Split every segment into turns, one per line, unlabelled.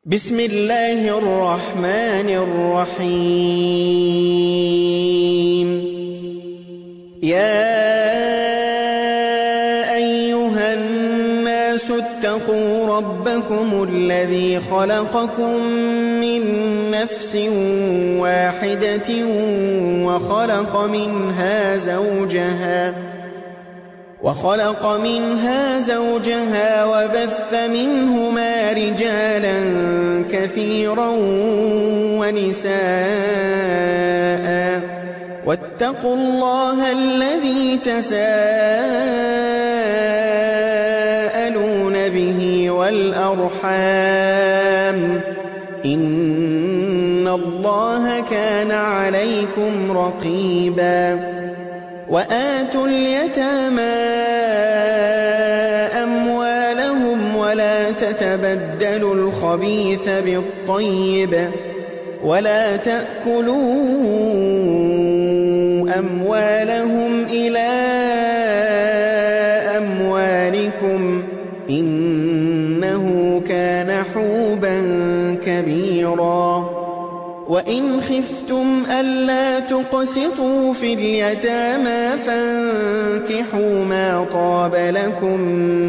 بسم الله الرحمن الرحيم. يا أيها الناس اتقوا ربكم الذي خلقكم من نفس واحدة وخلق منها زوجها وبث منهما رجالا كثيرا ونساء واتقوا الله الذي تساءلون به والأرحام إن الله كان عليكم رقيبا. وآتوا اليتامى أموالهم ولا تتبدلوا الخبيث بالطيب ولا تأكلوا أموالهم إلى أموالكم إنه كان حوبا كبيرا. وإن خفتم ألا تقسطوا في اليتامى فانكحوا ما طاب لكم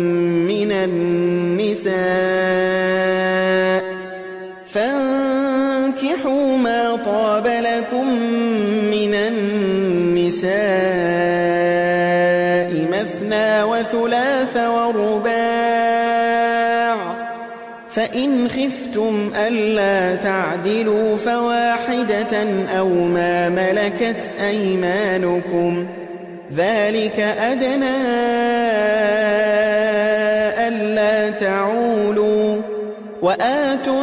من النساء مثنى وثلاث ورباع، فإن خفتم ألا تعدلوا فواحدة أو ما ملكت أيمانكم ذلك أدنى ألا تعولوا. وآتوا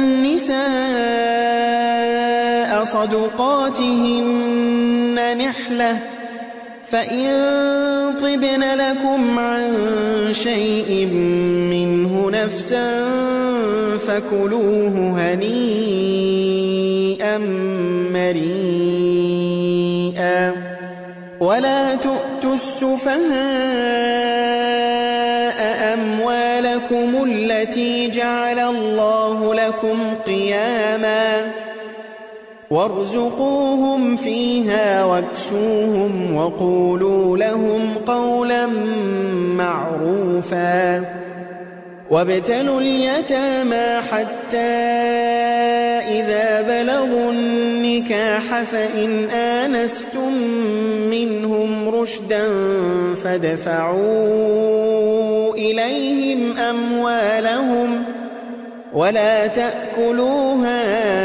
النساء صدقاتهن نحلة، فإن طبن لكم عن شيء منه نفسا فكلوه هنيئا مريئا. ولا تؤتوا السفهاء أموالكم التي جعل الله لكم قياما وارزقوهم فيها واكسوهم وقولوا لهم قولا معروفا. وابتلوا اليتامى حتى إذا بلغوا النكاح فإن آنستم منهم رشدا فادفعوا إليهم أموالهم ولا تأكلوها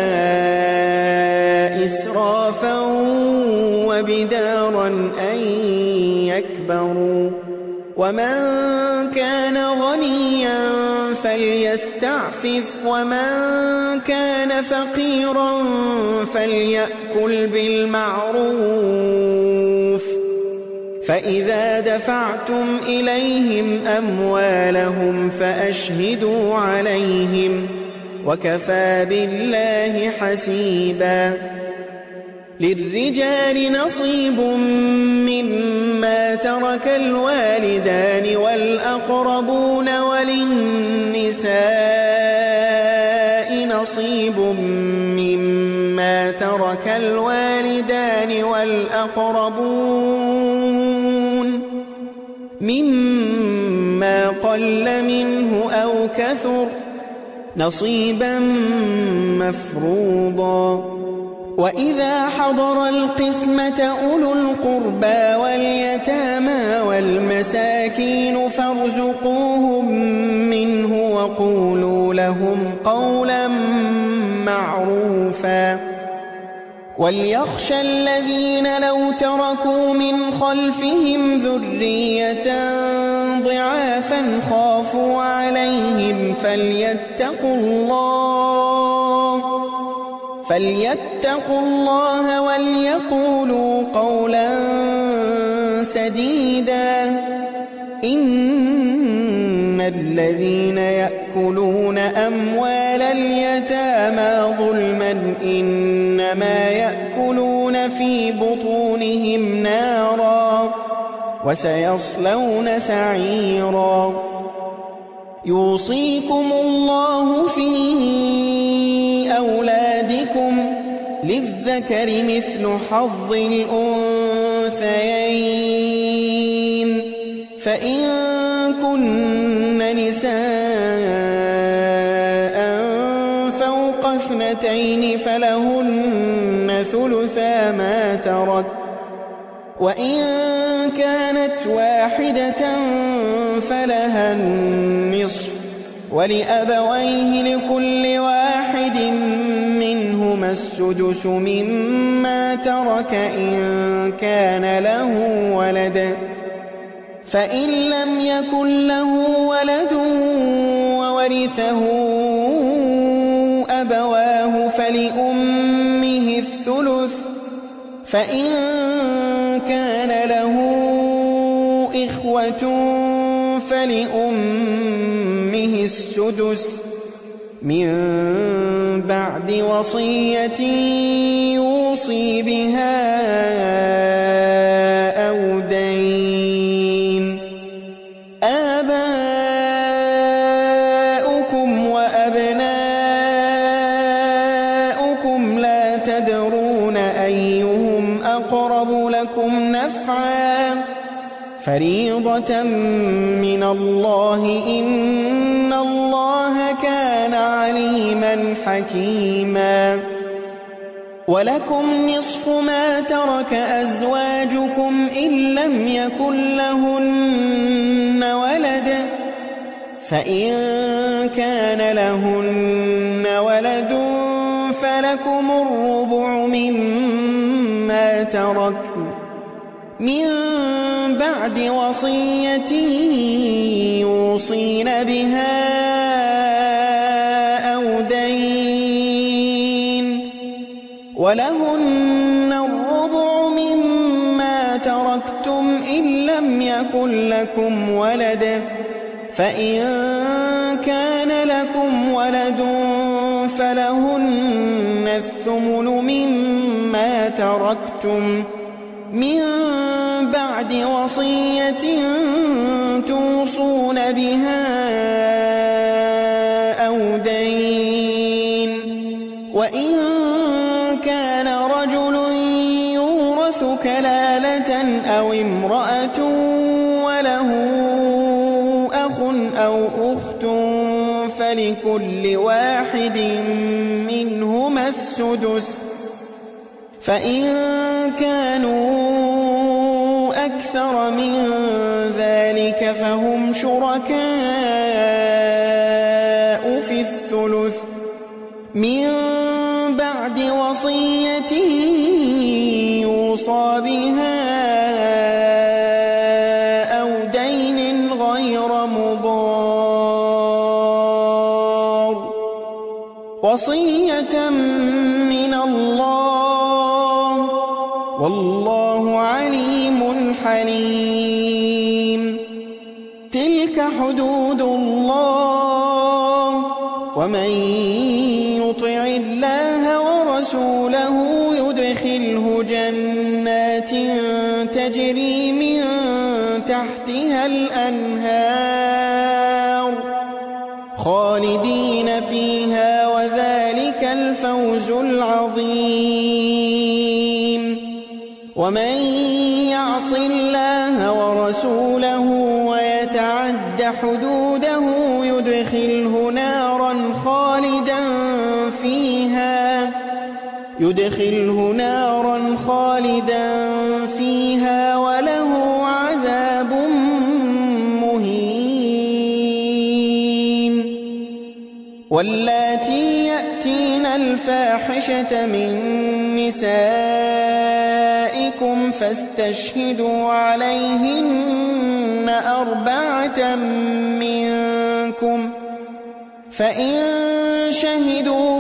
إسرافا وبدارا أن يكبروا. ومن كان غنيا فليستعفف ومن كان فقيرا فليأكل بالمعروف. فإذا دفعتم إليهم أموالهم فأشهدوا عليهم وكفى بالله حسيبا. للرجال نصيب مما ترك الوالدان والأقربون وللنساء نصيب مما ترك الوالدان والأقربون مما قل منه أو كثر نصيبا مفروضا. وإذا حضر القسمة أولو القربى واليتامى والمساكين فارزقوهم منه وقولوا لهم قولا معروفا. وليخشى الذين لو تركوا من خلفهم ذرية ضعافا خافوا عليهم فليتقوا الله وليقولوا قولا سديدا. إن الذين يأكلون أموال اليتامى ظلما إنما يأكلون في بطونهم نارا وسيصلون سعيرا. يوصيكم الله في للذكر مثل حظ الأنثيين فإن كن نساء فوق 2 فلهن ثلثا ما ترك وإن كانت واحدة فلها النصف ولأبويه لكل واحد منهما السدس مما ترك إن كان له ولد فإن لم يكن له ولد وورثه أبواه فلأمه الثلث فإن كان له إخوة فلأمه السدس من بعد وصية يوصي بها أو دين آباؤكم وأبناؤكم لا تدرون أيهم أقرب لكم نفعا فريضة من الله إن الله كان عليما حكيما ولكم نصف ما ترك أزواجكم إن لم يكن لهن ولد فإن كان لهن ولد فلكم الربع مما تركن من بعد وصية يوصين بها أو دين ولهن الربع مما تركتم إن لم يكن لكم ولد فإن كان لكم ولد فلهن الثمن مما تركتم من بعد وصية توصون بها أو دين وإن كان رجل يورث كلالة أو امرأة وله أخ أو أخت فلكل واحد منهما السدس فإن كانوا أكثر من ذلك فهم شركاء في الثلث من بعد وصية يوصى بها أو دين غير مضار وصية من الله والله عليم حليم تلك حدود الله ومن يطع الله ورسوله يدخله جنات تجري من تحتها الأنهار خالدين فيها وذلك الفوز العظيم ومن يعص الله ورسوله ويتعد حدوده يدخله نارا خالدا فيها وله عذاب مهين واللاتي يأتين الفاحشة من نسائكم فاستشهدوا عليهن 4 منكم فإن شهدوا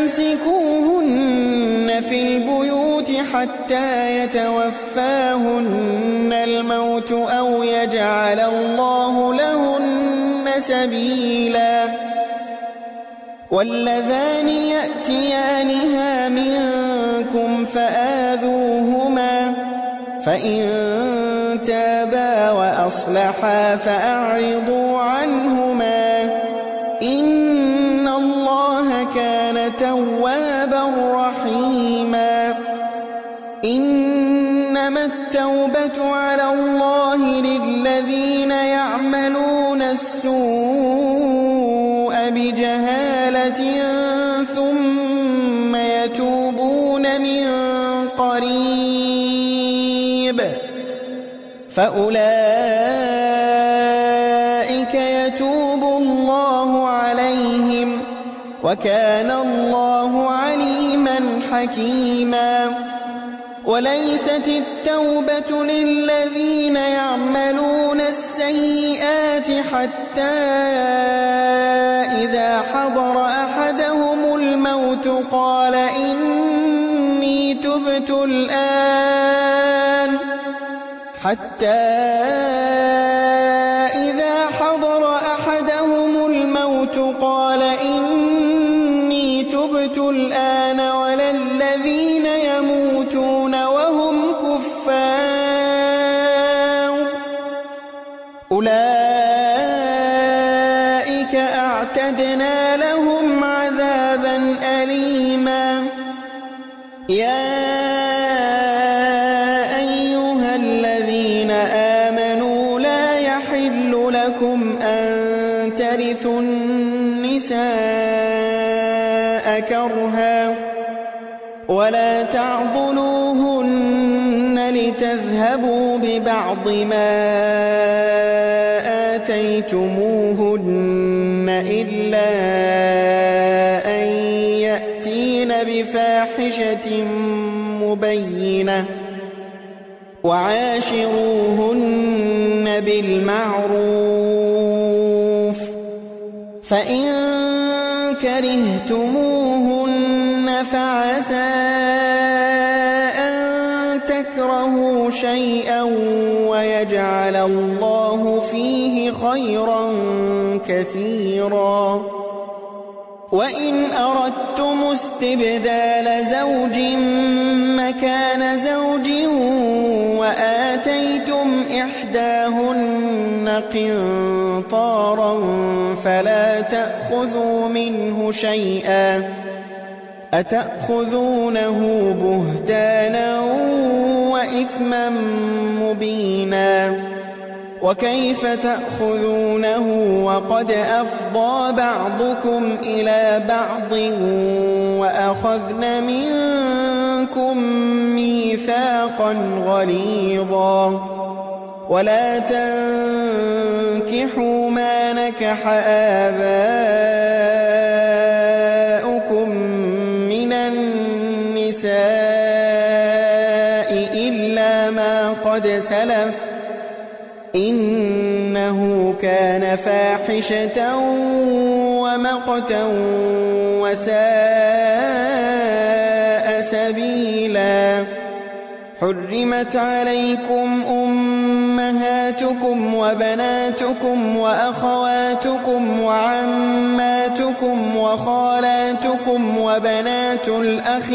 فأمسكوهن في البيوت حتى يتوفاهن الموت أو يجعل الله لهن سبيلا واللذان يأتيانها منكم فآذوهما فإن تابا وأصلحا فأعرضوا عنهما إن الله كان توابا رحيما إنما التوبة على الله للذين يعملون السوء بجهالة ثم يتوبون من قريب فأولئك يتوب الله عليهم وكان الله عليما حكيما وليست التوبة للذين يعملون السيئات حتى إذا حضر أحدهم الموت قال إني تبت الآن ولا الذين يموتون وهم كفار أولئك أعتدنا لهم عذابا أليما يا أيها الذين آمنوا لا يحل لكم أن ترثوا النساء كرها ولا تعضلوهن لتذهبوا ببعض ما آتيتموهن إلا أن يأتين بفاحشة مبينة وعاشروهن بالمعروف فإن كرهتموهن فعسى أن تكرهوا شيئا ويجعل الله فيه خيرا كثيرا وإن أردتم استبدال زوج مكان زوج وآتيتم إحداهن قنطارا فلا تأخذوا منه شيئا أتأخذونه بهتانا وإثما مبينا وكيف تأخذونه وقد أفضى بعضكم إلى بعض وأخذن منكم ميثاقا غليظا ولا تنكحوا ما نكح آباؤكم من النساء إلا ما قد سلف إنه كان فاحشة ومقتا وساء سبيلا حرمت عليكم أمهاتكم وبناتكم وأخواتكم وعماتكم وخالاتكم وبنات الأخ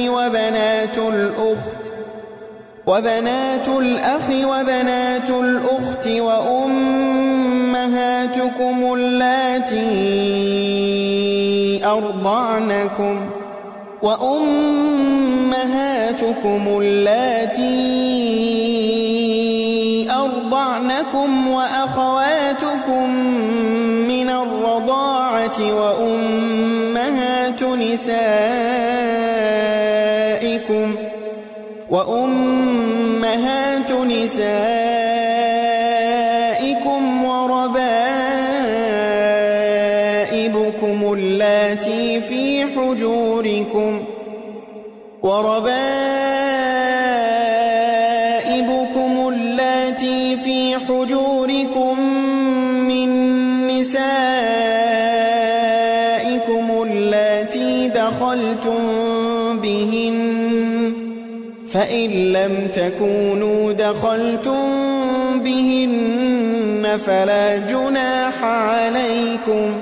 وبنات الأخت وأمهاتكم اللاتي أرضعنكم وأخواتكم من الرضاعة وأمهات نسائكم وربائبكم اللاتي في حجوركم من نسائكم اللاتي دخلتم بهن فإن لم تكونوا دخلتم بهن فلا جناح عليكم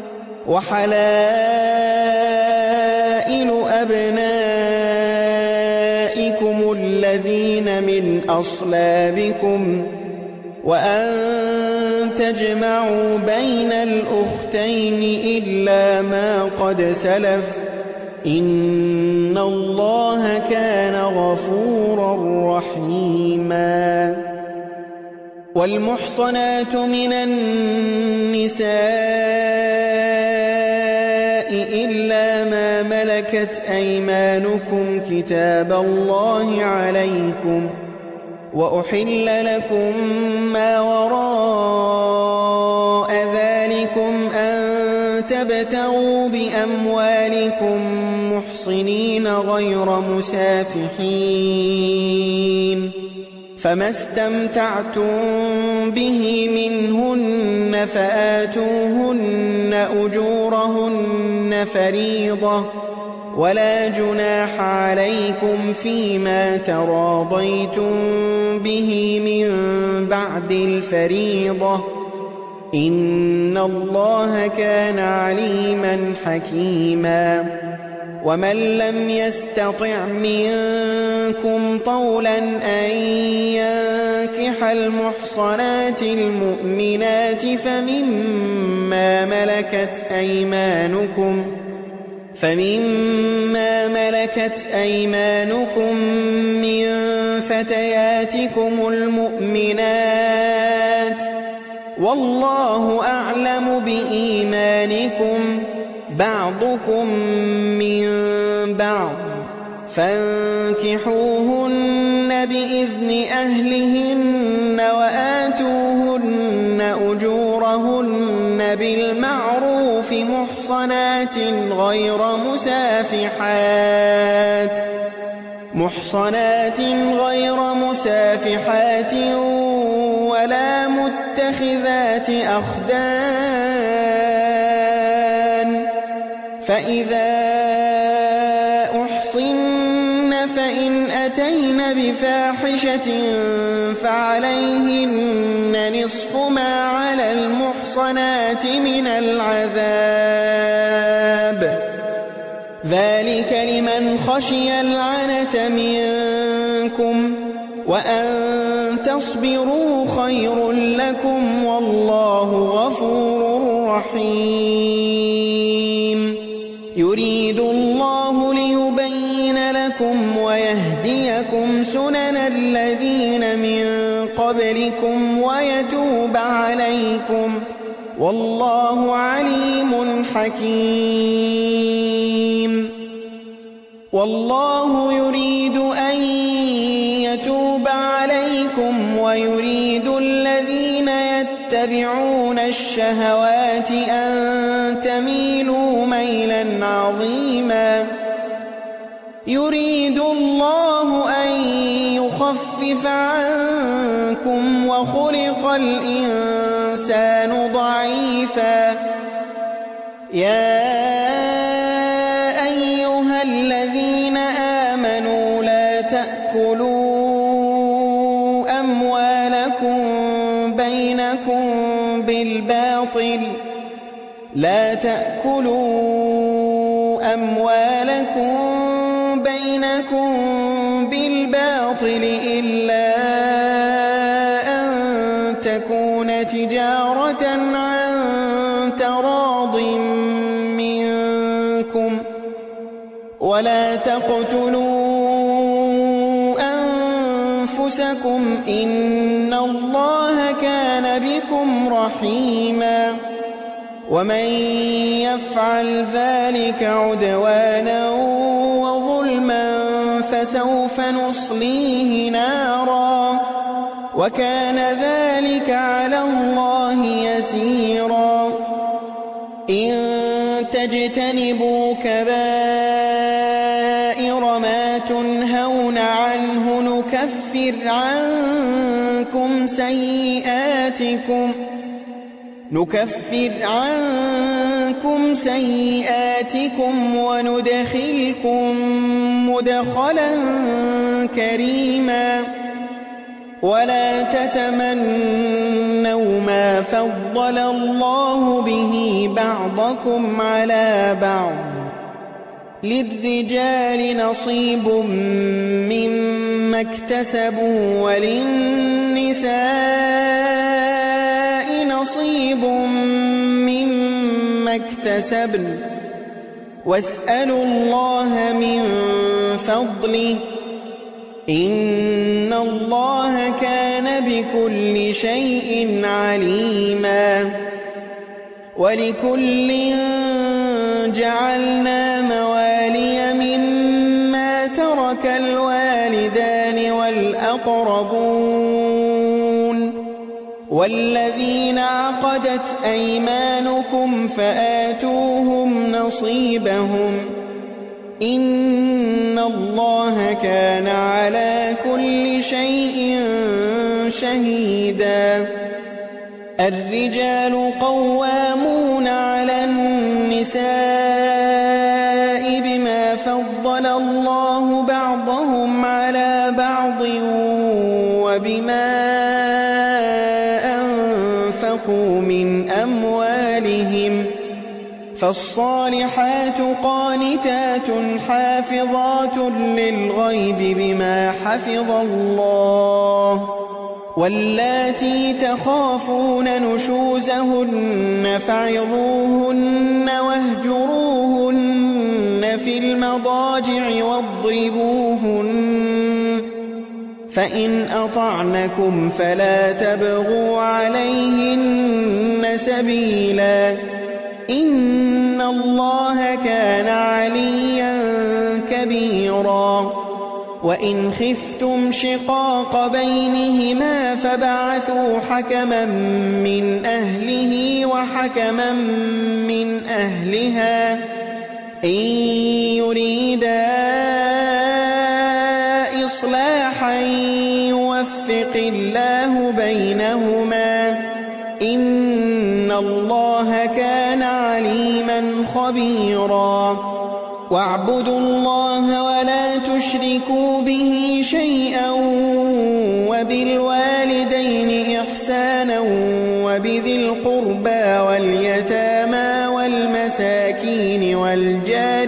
وحلائل أبنائكم الذين من أصلابكم وأن تجمعوا بين الأختين إلا ما قد سلف إن الله كان غفورا رحيما. والمحصنات من النساء إلا ما ملكت أيمانكم كتاب الله عليكم، وأحل لكم ما وراء ذلكم أن تبتغوا بأموالكم محصنين غير مسافحين، فما استمتعتم به منهن فآتوهن أجورهن فريضة، ولا جناح عليكم فيما تراضيتم به من بعد الفريضة، إن الله كان عليما حكيما. ومن لم يستطع منكم طولا أن ينكح المحصنات المؤمنات فمما ملكت أيمانكم من فتياتكم المؤمنات، والله أعلم بإيمانكم، بعضكم من بعض، فانكحوهن بإذن أهلهن وآتوهن أجورهن بالمعروف محصنات غير مسافحات ولا متخذات أخدان، فإذا أحصن فإن أتين بفاحشة فعليهن نصف ما على المحصنات من العذاب، ذلك لمن خشي العنة منكم، وأن تصبروا خير لكم، والله غفور رحيم. يريد الله ليبين لكم ويهديكم سنن الذين من قبلكم ويتوب عليكم، والله عليم حكيم. والله يريد أن يتوب عليكم ويريد الذين يتبعون الشهوات أن تميلوا ميلا عظيما. يريد الله أن يخفف عنكم وخلق الإنسان ضعيفا. يا أيها الذين آمنوا لا تأكلوا أموالكم بينكم بالباطل إلا أن تكون تجارة عن تراض منكم، ولا تقتلوا أنفسكم إن الله كان بكم رحيما. ومن يفعل ذلك عدوانا وظلما فسوف نصليه نارا، وكان ذلك على الله يسيرا. إن تجتنبوا كبائر ما تنهون عنه نكفر عنكم سيئاتكم وندخلكم مدخلا كريما. ولا تتمنوا ما فضل الله به بعضكم على بعض، للرجال نصيب مما اكتسبوا وللنساء نصيب مما اكتسبن، واسألوا الله من فضله إن الله كان بكل شيء عليما ولكل جعلنا موالي مما ترك الوالدان والأقربون والذين عقدت أيمانكم فآتوهم نصيبهم إن الله كان على كل شيء شهيدا الرجال قوامون على النساء بما فضل الله بعضهم على بعض وبما أنفقوا من أموالهم فالصالحات قانتات حافظات للغيب بما حفظ الله واللاتي تخافون نشوزهن فعظوهن واهجروهن في المضاجع واضربوهن فإن أطعنكم فلا تبغوا عليهن سبيلا إن الله كان عليا كبيرا وإن خفتم شقاق بينهما فبعثوا حكما من أهله وحكما من أهلها إن يريدا إصلاحا يوفق الله بينهما إن الله كان عليما خبيرا واعبدوا الله ولا تشركوا به شيئا وبالوالدين إحسانا وبذي القربى واليتامى والمساكين والجار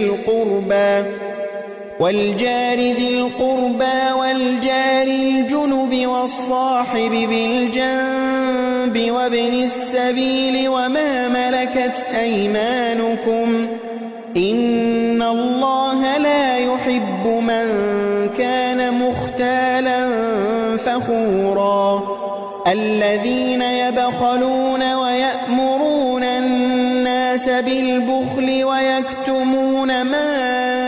ذي القربى والجار الجنب والصاحب بالجنب وابن السبيل وما ملكت أيمانكم إن الله لا يحب من كان مختالا فخورا الذين يبخلون ويأمرون الناس بالبخل ويكتمون ما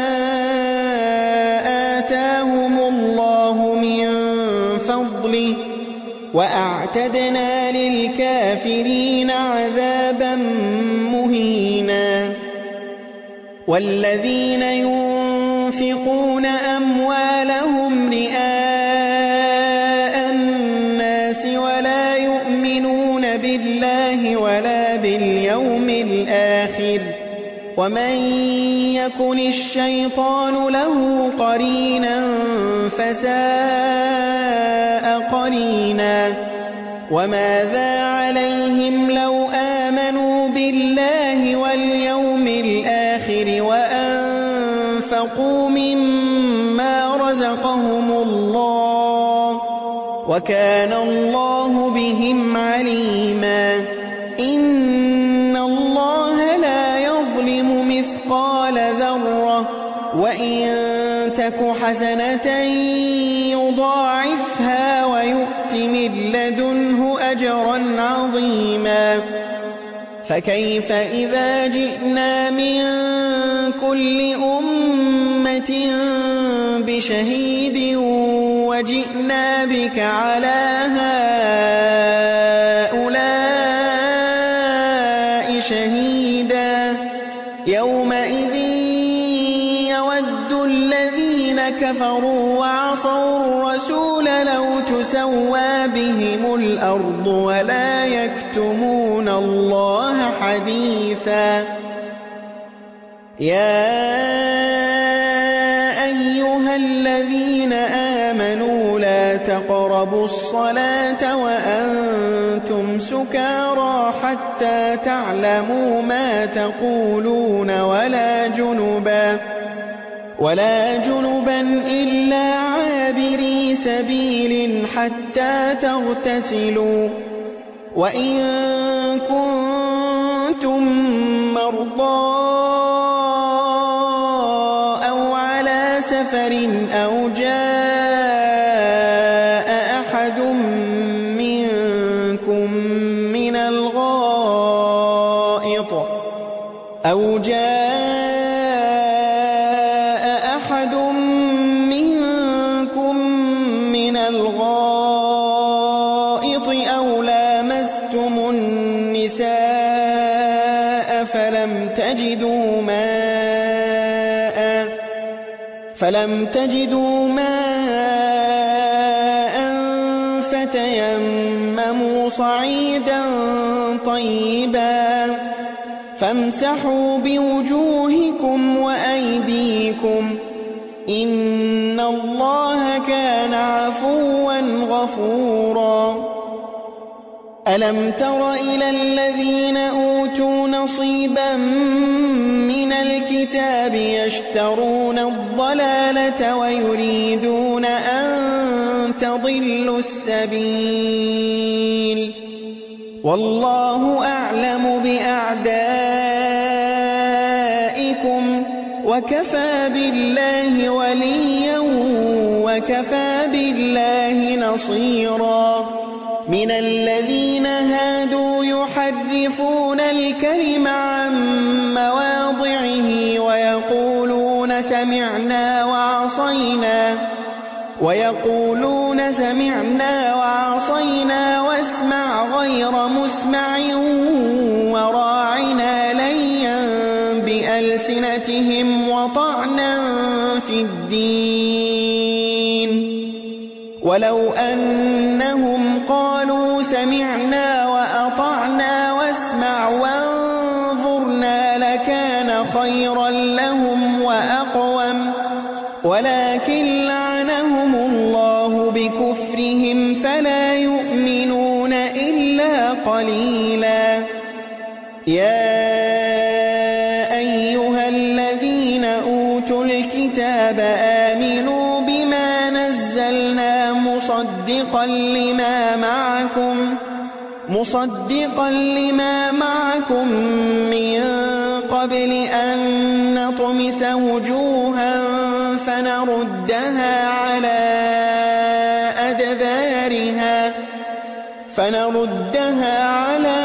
آتاهم الله من فضله وأعتدنا للكافرين عذابا مهينا والذين ينفقون أموالهم رئاء الناس ولا يؤمنون بالله ولا باليوم الآخر ومن يكن الشيطان له قرينا فساء قرينا وماذا عليهم لو آمنوا بالله واليوم الآخر وأنفقوا مما رزقهم الله وكان الله بهم عليما إن الله لا يظلم مثقال ذرة وإن تك حسنة يضاعفها ويؤت من لدنه أجرا عظيما فكيف إذا جئنا من كل أمة بشهيد وجئنا بك على هؤلاء شهيدا يومئذ يود الذين كفروا وعصوا الرسول لو تسوى بهم الأرض ولا يكتمون الله حديثا يا أيها الذين آمنوا لا تقربوا الصلاة وأنتم سكارى حتى تعلموا ما تقولون ولا جنبا إلا عابري سبيل حتى تغتسلوا وإن كنتم مرضى سفر أو جاء أحد منكم من الغائط أو لامستم النساء فلم تجدوا ماء فتيمموا صعيدا طيبا فامسحوا بوجوهكم وأيديكم إن الله كان عفوا غفورا. ألم تر إلى الذين أوتوا نصيبا من الكتاب يشترون الضلالة ويريدون أن تضلوا السبيل والله أعلم بأعدائكم وكفى بالله وليا وكفى بالله نصيرا. من الذين هادوا يحرفون الكلم عن مواضعه ويقولون سمعنا وعصينا واسمع غير مسمع وراعنا ليا بألسنتهم وطعنا في الدين ولو أنهم قالوا سمعنا وأطعنا واسمع وانظرنا لكان خيرا لهم وأقوم ولكن لعنهم الله بكفرهم فلا يؤمنون إلا قليلا. يا أيها الذين أوتوا الكتاب آمنوا بما نزلنا مصدقا لما معكم من قبل أن نطمس وجوها فنردها على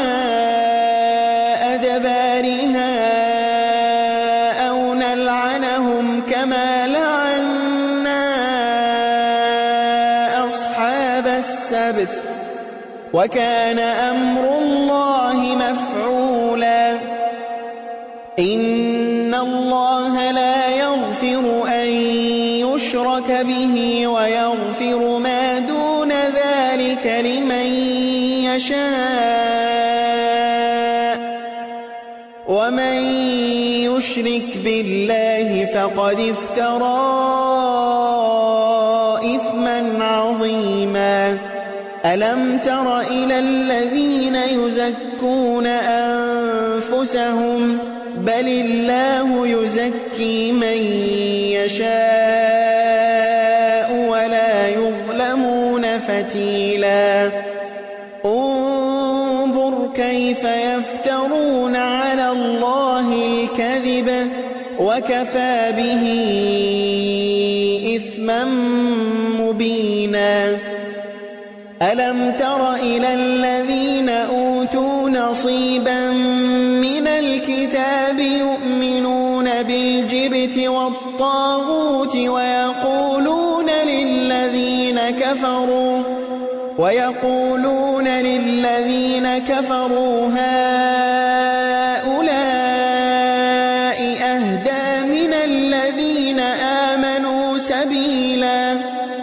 أدبارها أو نلعنهم كما لعنا أصحاب السبت وكان أمر الله مفعولا. إن الله لا يغفر أن يشرك به ويغفر ما دون ذلك لمن يشاء ومن يشرك بالله فقد افترى إثما عظيما. ألم تر إلى الذين يزكون أنفسهم بل الله يزكي من يشاء ولا يظلمون فتيلا. انظر كيف يفترون على الله الكذب وكفى به إثما مبينا. ألم تر إلى الذين أوتوا نصيبا من الكتاب يؤمنون بالجبت والطاغوت ويقولون للذين كفروا هؤلاء أهدى من الذين آمنوا سبيلا.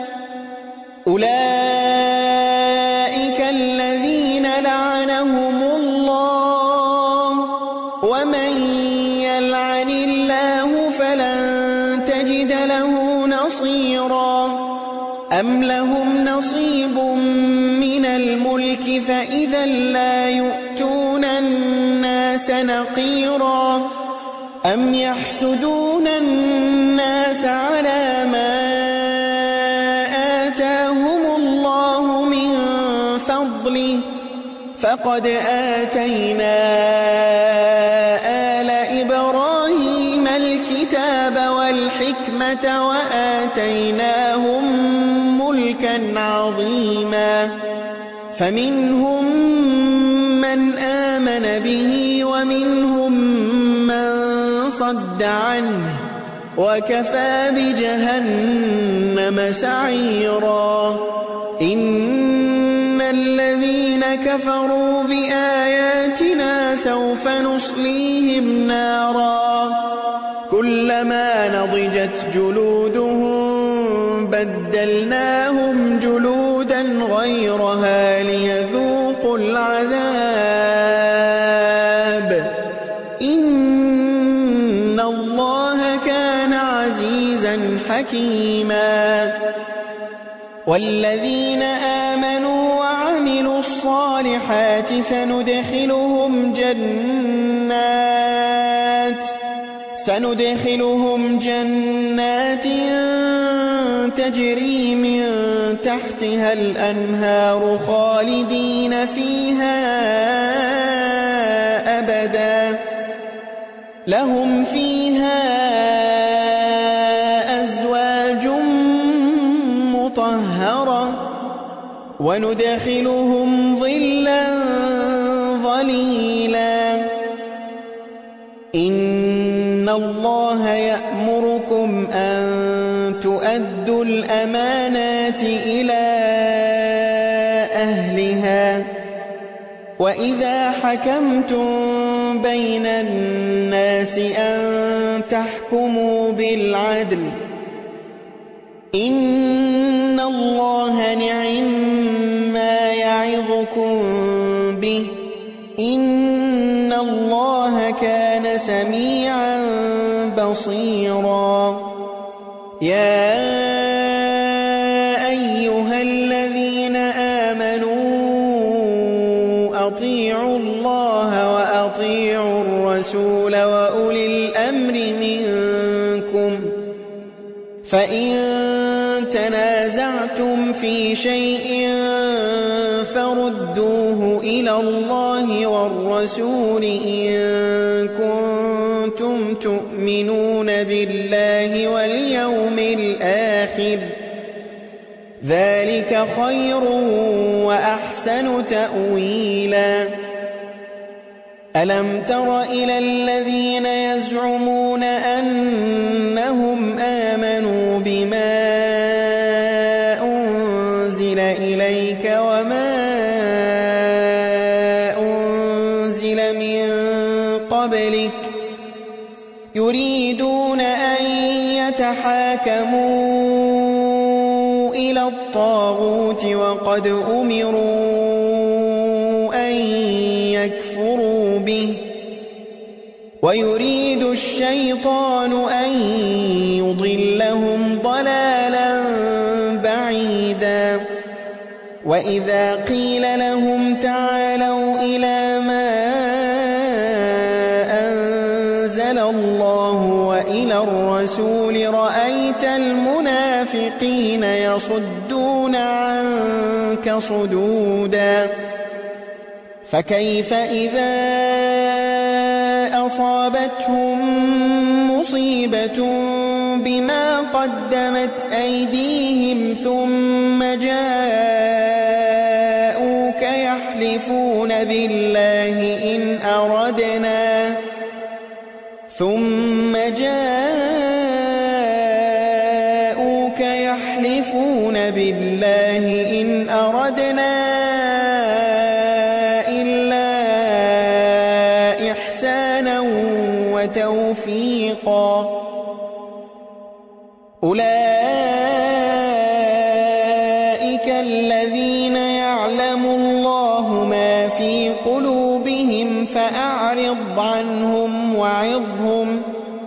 أولئك الذين لعنهم الله ومن يلعن الله فلن تجد له نصيرا. أم لهم نصيب من الملك فإذا لا يؤتون الناس نقيرا. أم يحسدون الناس على ما آتاهم الله من فضله فقد آتينا آل إبراهيم الكتاب والحكمة وآتيناهم ملكا عظيما فمنهم من آمن به ومنهم من صد عنه وكفى بجهنم سعيرا إن الذين كفروا بآياتنا سوف نصليهم نارا كلما نضجت جلودهم بدلناهم جلودا غيرها ليذوقوا العذاب إن الله كان عزيزا حكيما والذين آمنوا وعملوا الصالحات سندخلهم جنات تجري من تحتها الأنهار خالدين فيها أبدا لهم فيها أزواج مطهرة وندخلهم ظلا ظليلا إن الله يأمركم أن تؤدوا الأمانات إلى أهلها وإذا حكمتم بين الناس أن تحكموا بالعدل إن الله نعما يعظكم به إن الله كان سميعا بصيرا يا أيها الذين آمنوا أطيعوا الله وأطيعوا الرسول وأولي الأمر منكم فإن تنازعتم في شيء فردوه إلى الله والرسول إن كنتم تؤمنون بالله واليوم الآخر ذلك خير وأحسن تأويلا ألم تر إلى الذين يزعمون أنهم آمنوا بما أنزل إليك وما أنزل من قبلك يريدون أن يتحاكموا إلى الطاغوت وقد أمروا أن يكفروا به ويريد الشيطان أن يضلهم ضلالا بعيدا وإذا قيل لهم تعالوا إلى ما أنزل الله وإلى الرسول رأيت المنافقين يصدون عنك صدودا فكيف إذا أصابتهم مصيبة بما قدمت أيديهم ثم جاءوك يحلفون بالله إن أردنا إلا إحسانا وتوفيقا أولئك الذين يعلم الله ما في قلوبهم فأعرض عنهم وعظهم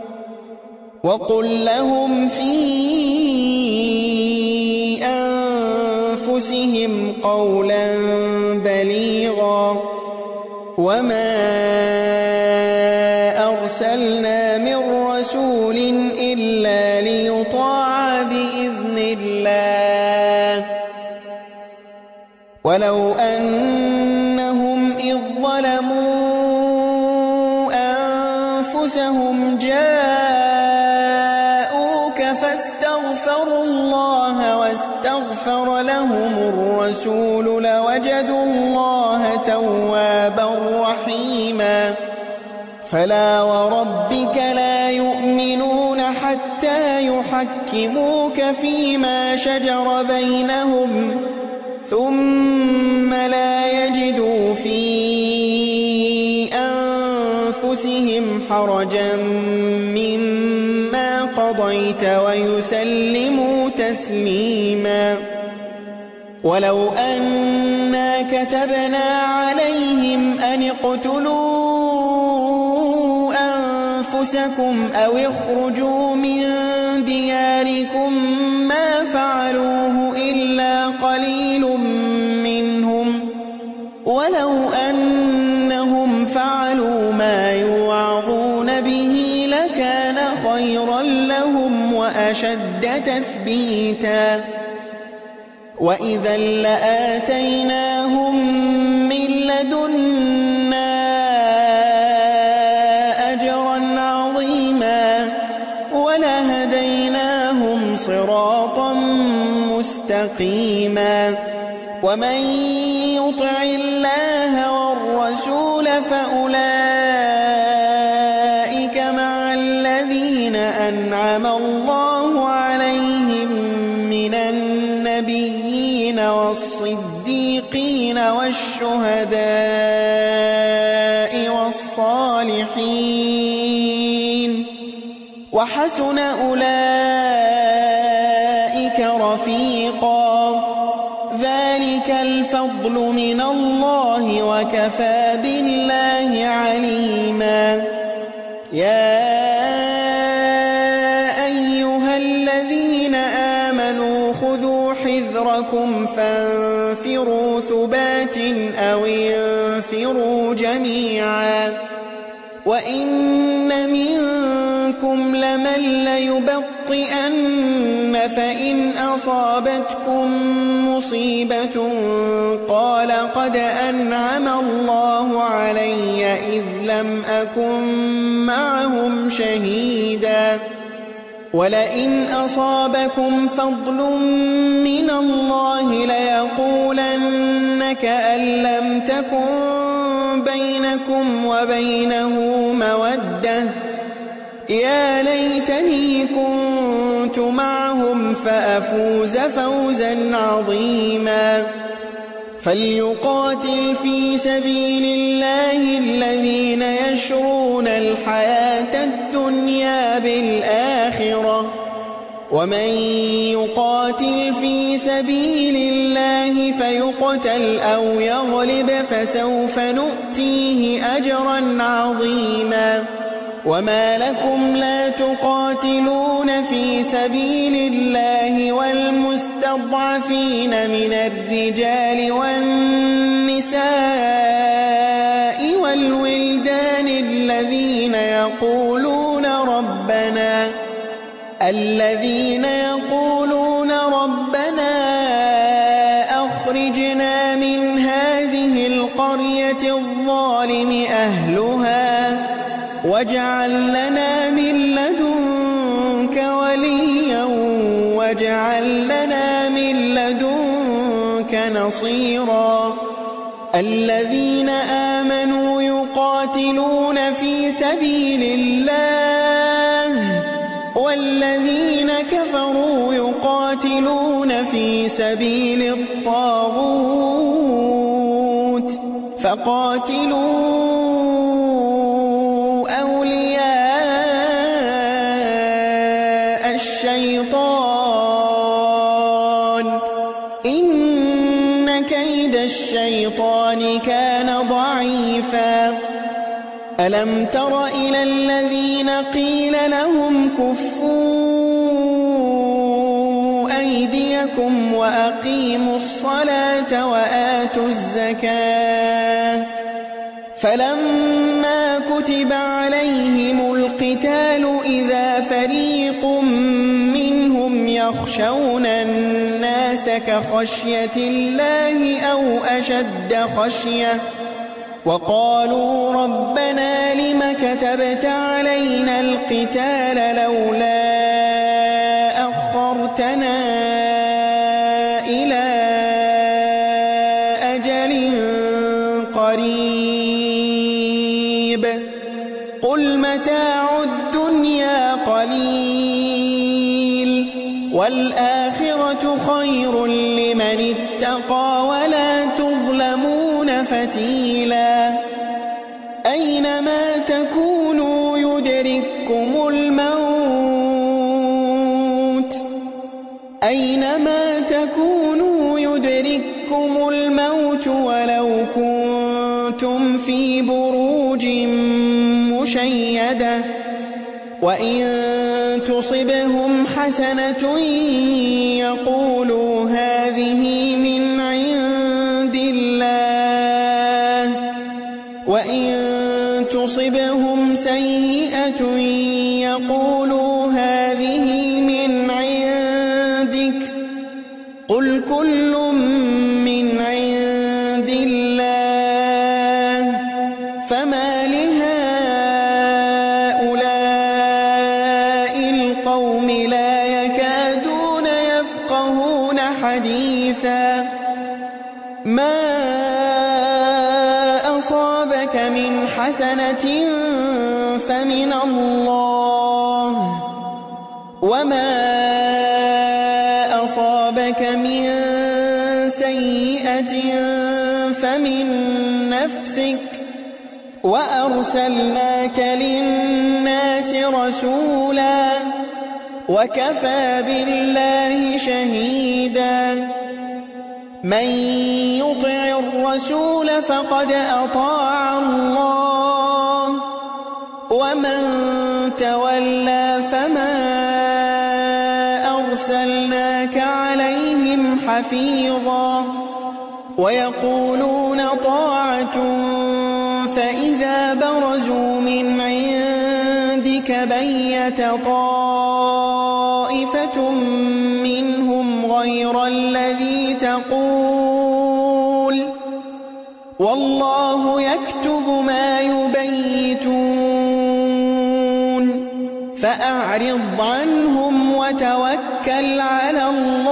وقل لهم في أنفسهم قولا بليغا وما أرسلنا من رسول إلا ليطاع بإذن الله ولو أنهم إذ ظلموا أنفسهم جاءوك فاستغفروا الله واستغفر لهم الرسول لوجدوا الله توابا رحيما فلا وربك لا يؤمنون حتى يحكموك فيما شجر بينهم ثم لا يجدوا في أنفسهم حرجا مما قضيت ويسلموا تسليما ولو أنا كتبنا عليهم أن اقتلوا أنفسكم أو اخرجوا من دياركم ما فعلوه إلا قليل منهم ولو أنهم فعلوا ما يوعظون به لكان خيرا لهم وأشد تثبيتا وإذا لآتيناهم من لدنا أجرا عظيما ولهديناهم صراطا مستقيما ومن يطع الله والرسول فأولئك مع الذين أنعم الله عليهم من النبيين والصديقين والشهداء والصالحين وحسن أولئك رفيقا ذلك الفضل من الله وكفى بالله عليما يا أيها الذين آمنوا خذوا حذركم فانفروا ثبات أو انفروا جميعا وإن منكم لمن ليبطئن فإن أصابتكم مصيبة قال قد أنعم الله علي إذ لم أكن معهم شهيدا ولئن أصابكم فضل من الله ليقولن كأن لم تكن بينكم وبينه مودة يا ليتني كنت معهم فأفوز فوزا عظيما فليقاتل في سبيل الله الذين يشرون الحياة الدنيا بالآخرة ومن يقاتل في سبيل الله فيقتل أو يغلب فسوف نؤتيه أجرا عظيما وما لكم لا تقاتلون في سبيل الله والمستضعفين من الرجال والنساء والولدان الذين يقولون ربنا أخرجنا من هذه القرية الظالم أهلها واجعل لنا من لدنك وليا واجعل لنا من لدنك نصيرا الذين آمنوا يقاتلون في سبيل الله والذين كفروا يقاتلون في سبيل الطاغوت فقاتلوا أولياء الشيطان إن كيد الشيطان كان ضعيفا ألم تر إلى الذين قيل لهم كفوا أيديكم وأقيموا الصلاة وآتوا الزكاة فلما كتب عليهم القتال إذا فريق منهم يخشون الناس كخشية الله أو أشد خشية وقالوا ربنا لم كتبت علينا القتال لولا قليل والآخرة خير لمن اتقى ولا تظلمون فتيلا أينما تكونوا يدرككم الموت ولو كنتم في بروج مشيدة وإن تصبهم حسنة يقولوا هذه من عند الله وإن تصبهم سيئة يقولوا هذه من عندك قل كل من عند الله فما لهؤلاء القوم لا يكادون يفقهون حديثا ما أصابك من حسنة فمن الله وما أصابك من سيئة فمن نفسك وأرسلناك للناس رسولا وكفى بالله شهيدا من يطع الرسول فقد أطاع الله ومن تولى فما أرسلناك عليهم حفيظا ويقولون طاعة فإذا برزوا من عندك بيت طائفة منهم غير الذي تقول والله يكتب ما يبيتون فأعرض عنهم وتوكل على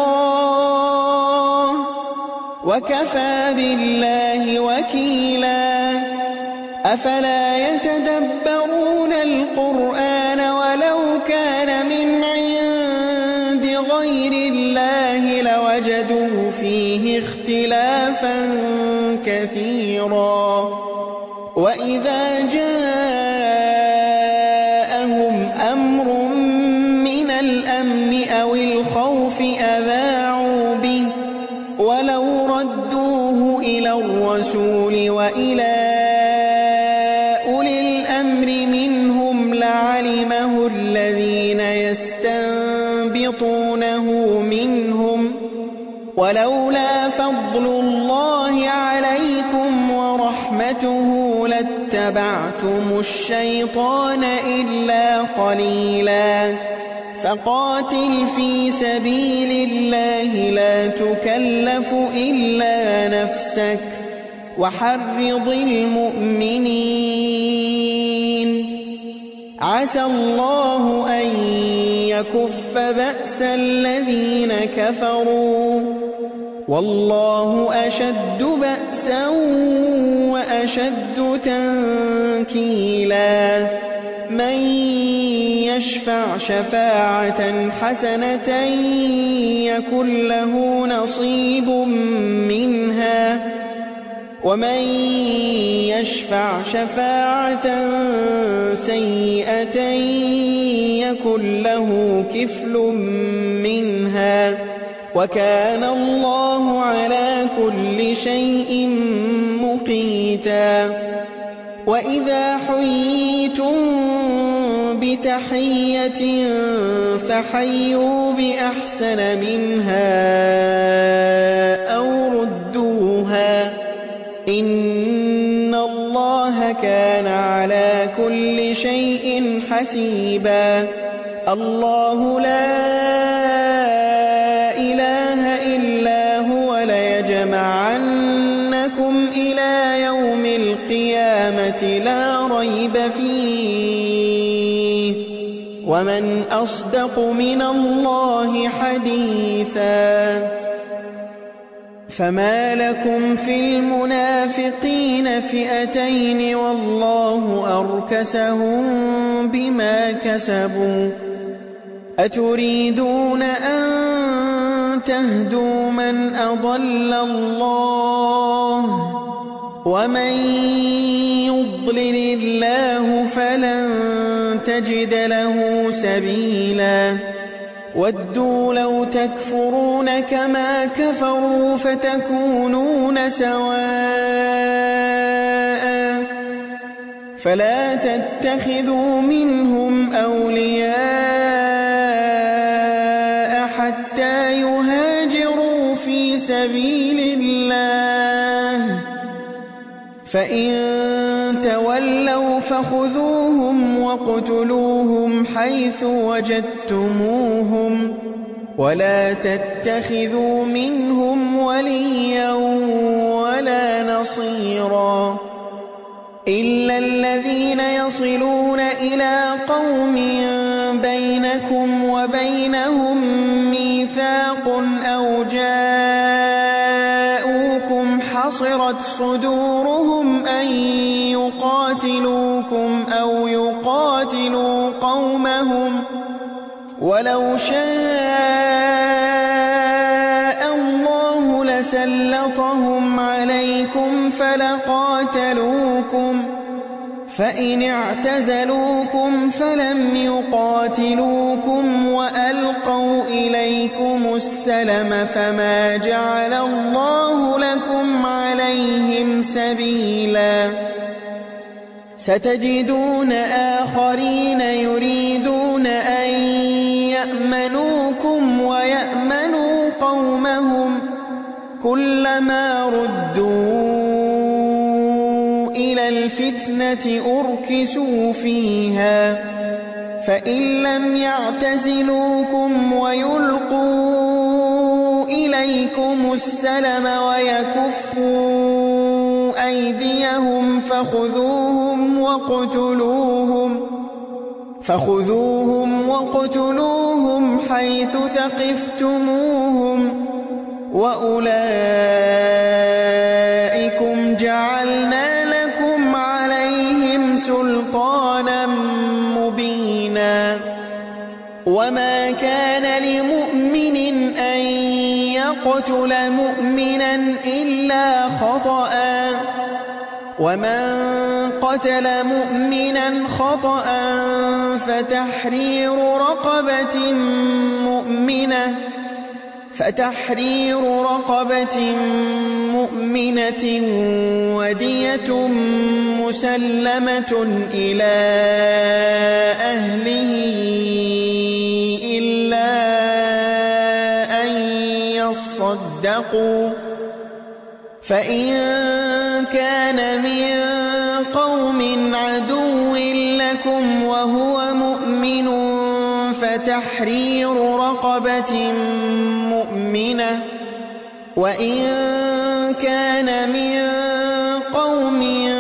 الله وكفى بالله وكيلا أفلا يتدبرون القرآن ولو كان من عند غير الله لوجدوا فيه اختلافا كثيرا وإذا جاءهم أمر من الأمن أو الخوف أذاعوا به ولو ردوه إلى الرسول وإلى أولي الأمر منهم لعلمه الذين يستنبطونه منهم ولولا فضل الله عليكم ورحمته لاتبعتم الشيطان إلا قليلا فقاتل في سبيل الله لا تكلف إلا نفسك وحرض المؤمنين عسى الله أن يكف بأس الذين كفروا والله أشد بأسا وأشد تنكيلا من يشفع شفاعة حسنة يكن له نصيب منها ومن يشفع شفاعة سيئة يكن له كفل منها وكان الله على كل شيء مقيتا وإذا حييتم بتحية فحيوا بأحسن منها أو ردوها إن الله كان على كل شيء حسيبا الله لا إله إلا هو ليجمعنكم إلى يوم القيامة لا ريب فيه ومن أصدق من الله حديثا فما لكم في المنافقين فئتين والله أركسهم بما كسبوا أتريدون أن تهدوا من أضل الله ومن يضلل الله فلن تجد له سبيلا ودوا لو تكفرون كما كفروا فتكونون سواء فلا تتخذوا منهم أولياء حتى يهاجروا في سبيل الله فإن تولوا فخذوهم وَاقْتُلُوهُمْ حيث وجدتموهم ولا تتخذوا منهم وليا ولا نصيرا إلا الذين يصلون إلى قوم بينكم وبينهم ميثاق أو جاءوكم حصرت صدورهم أن يقاتلوكم أو يقاتلوا قومهم ولو شاء الله لسلطهم عليكم فلقاتلوكم فإن اعتزلوكم فلم يقاتلوكم وألقوا إليكم السلم فما جعل الله لكم عليهم سبيلا ستجدون آخرين يريدون أن يأمنوكم ويأمنوا قومهم كلما ردوا إلى الفتنة أركسوا فيها فإن لم يعتزلوكم ويلقوا إليكم السلم ويكفوا أيديهم فخذوهم واقتلوهم حيث ثقفتموهم وأولئكم جعلنا لكم عليهم سلطانا مبينا وما كان لمؤمن أن يقتل مؤمنا إلا خطأ ومن قتل مؤمنا خطأ فتحرير رقبة مؤمنة ودية مسلمة إلى أهله إلا أن يصدقوا فإن كان من قوم عدو لكم وهو مؤمن فتحرير رقبة مؤمنة وإن كان من قوم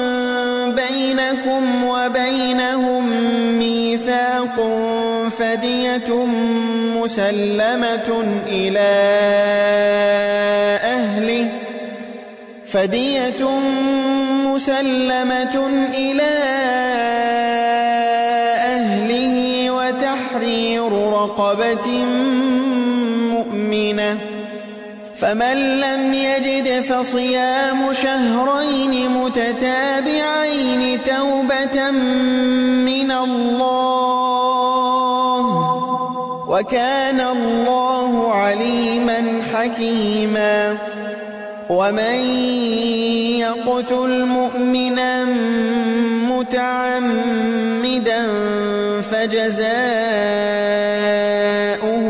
بينكم وبينهم ميثاق فدية مسلمة إلى أهله وتحرير رقبة مؤمنة فمن لم يجد فصيام شهرين متتابعين توبة من الله وكان الله عليما حكيما ومن يقتل مؤمنا متعمدا فجزاؤه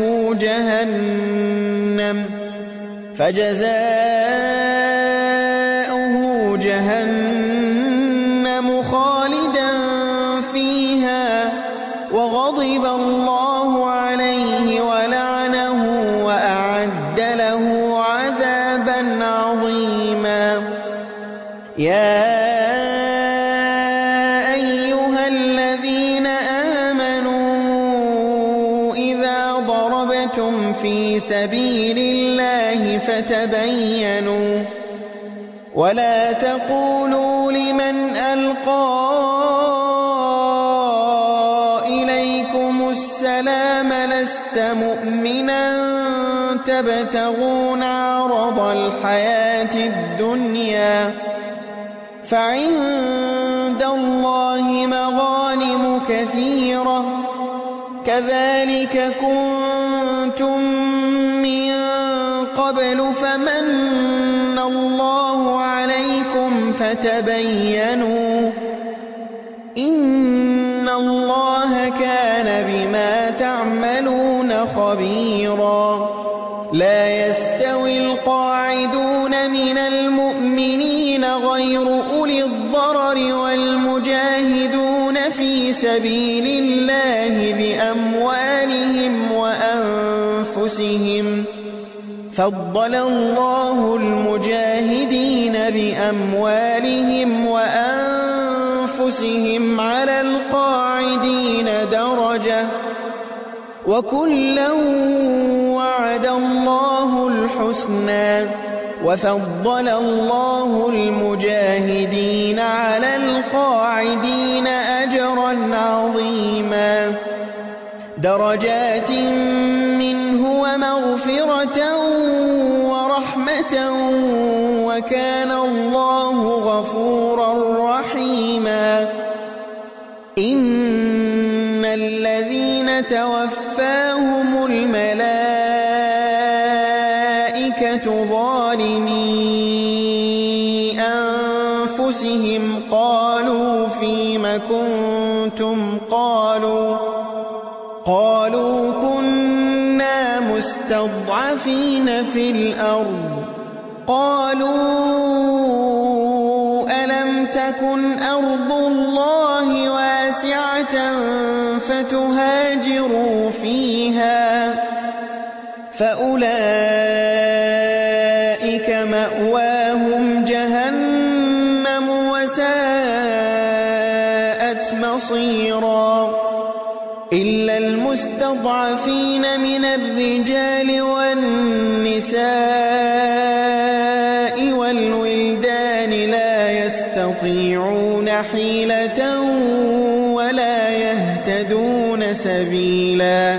جهنم خالدا فيها وغضب الله عليه ولعنه وأعد له عذابا عظيما يا أيها الذين آمنوا إذا ضربتم في سبيل الله فتبينوا ولا تقولوا لمن ألقى إليكم السلام لست مؤمنا تبتغون عرض الحياة الدنيا فعند الله مغانم كثيرة كذلك كنتم من قبل فمن الله عليكم فتبينوا إن الله كان بما تعملون خبيرا لا يستوي القاعدون من المؤمنين غير أولي الضرر والمجاهدون في سبيل الله بأموالهم وأنفسهم فضل الله المجاهدين بأموالهم وأنفسهم على القاعدين درجة وكلا وعد الله الحسنى وفضل الله المجاهدين على القاعدين أجرا عظيما درجات منه ومغفرة ورحمة وكان الله غفورا رحيما إن الذين توفاهم الملائكة ظالمي أنفسهم قالوا فيم كنتم قالوا كنا مستضعفين في الأرض قالوا ألم تكن أرض الله واسعة فتهاجروا فيها فأولئك مأواهم جهنم وساءت مصيرا إلا المستضعفين من الرجال والنساء والولدان لا يستطيعون حيلة ولا يهتدون سبيلا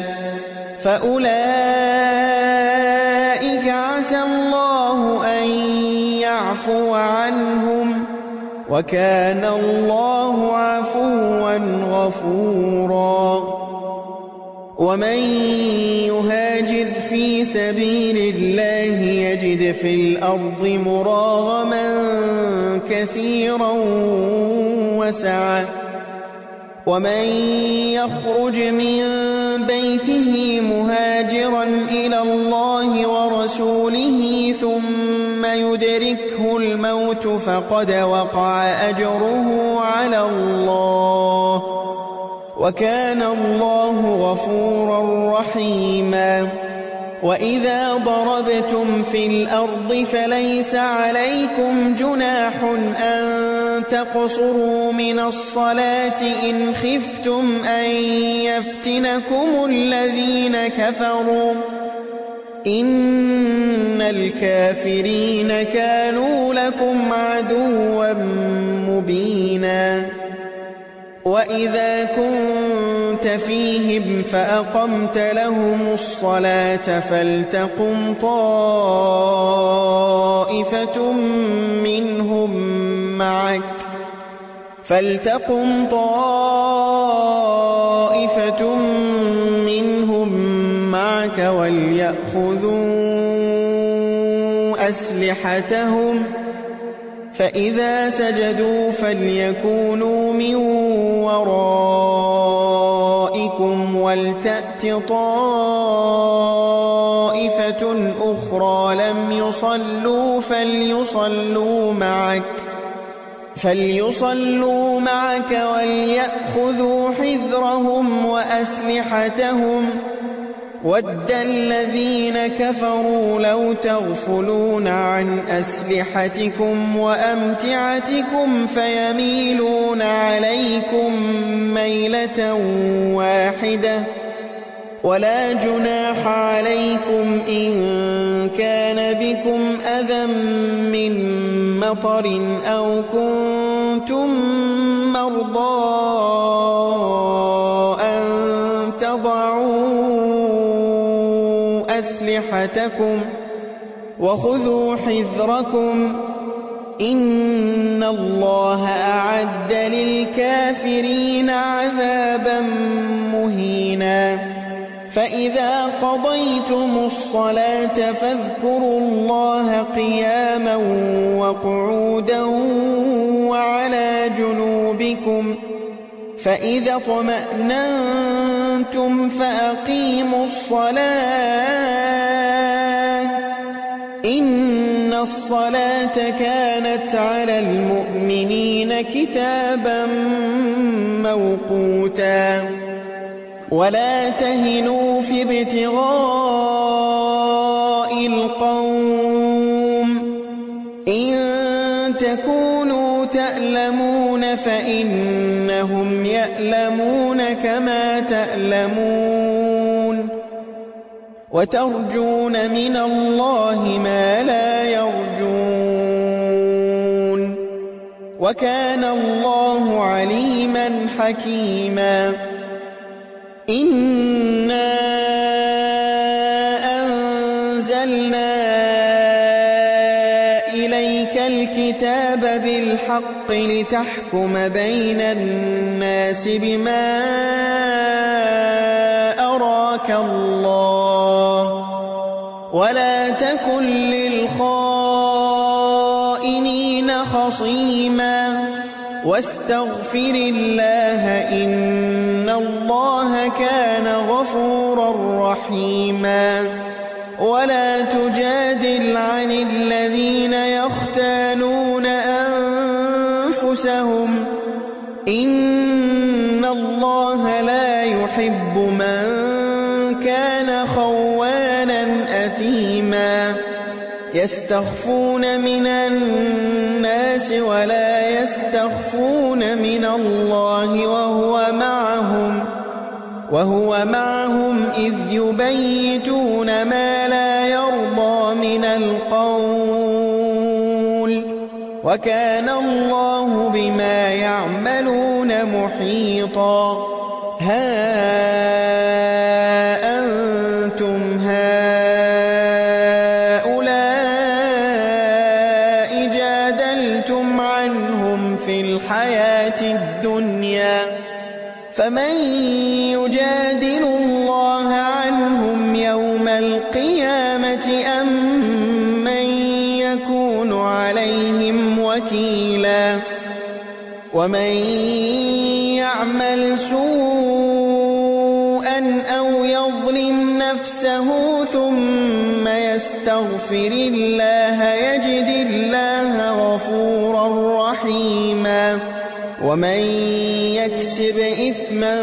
فأولئك عسى الله أن يعفو عنهم وكان الله عفوا غفورا ومن يهاجر في سبيل الله يجد في الأرض مراغما كثيرا وسعة ومن يخرج من بيته مهاجرا إلى الله ورسوله ثم يدركه الموت فقد وقع أجره على الله وكان الله غفورا رحيما وإذا ضربتم في الأرض فليس عليكم جناح أن تقصروا من الصلاة إن خفتم أن يفتنكم الذين كفروا إن الكافرين كانوا لكم عدوا مبينا وإذا كنت فيهم فأقمت لهم الصلاة فلتقم طائفة منهم معك وليأخذوا أسلحتهم فإذا سجدوا فليكونوا من ورائكم ولتأت طائفة أخرى لم يصلوا فليصلوا معك وليأخذوا حذرهم وأسلحتهم وَدَّ الَّذِينَ كَفَرُوا لَوْ تَغْفُلُونَ عَنْ أَسْلِحَتِكُمْ وَأَمْتِعَتِكُمْ فَيَمِيلُونَ عَلَيْكُمْ مَيْلَةً وَاحِدَةً وَلَا جُنَاحَ عَلَيْكُمْ إِن كَانَ بِكُمْ أَذًى مِّن مَّطَرٍ أَوْ كُنتُم مَّرْضَىٰ أَن تَضَعُوا أسلحتكم وخذوا حذركم إن الله أعد للكافرين عذابا مهينا فإذا قضيتم الصلاة فاذكروا الله قياما وقعودا وعلى جنوبكم فإذا اطمأننتم فأقيموا الصلاة إن الصلاة كانت على المؤمنين كتابا موقوتا ولا تهنوا في ابتغاء القوم إن تكونوا تألمون فإنهم يألمون كما تألمون وترجون من الله ما لا يرجون وكان الله عليما حكيما إنا أنزلنا إليك الكتاب بالحق لتحكم بين الناس بما أراك الله ولا تكن للخائنين خصيما واستغفر الله إن الله كان غفورا رحيما ولا تجادل عن الذين يختانون أنفسهم إن الله لا يحب من كان خوانا أثيما يستخفون من الناس ولا يستخفون من الله وهو معهم إذ يبيتون ما لا يرضى من القول وكان الله بما يعملون محيطا ها أنتم هؤلاء جادلتم عنهم في الحياة الدنيا فمن يجادل الله عنهم يوم القيامة أم من يكون عليهم وكيلا ومن يعمل سوءا أو يظلم نفسه ثم يستغفر الله يجد الله غفورا رحيما ومن يكسب إثما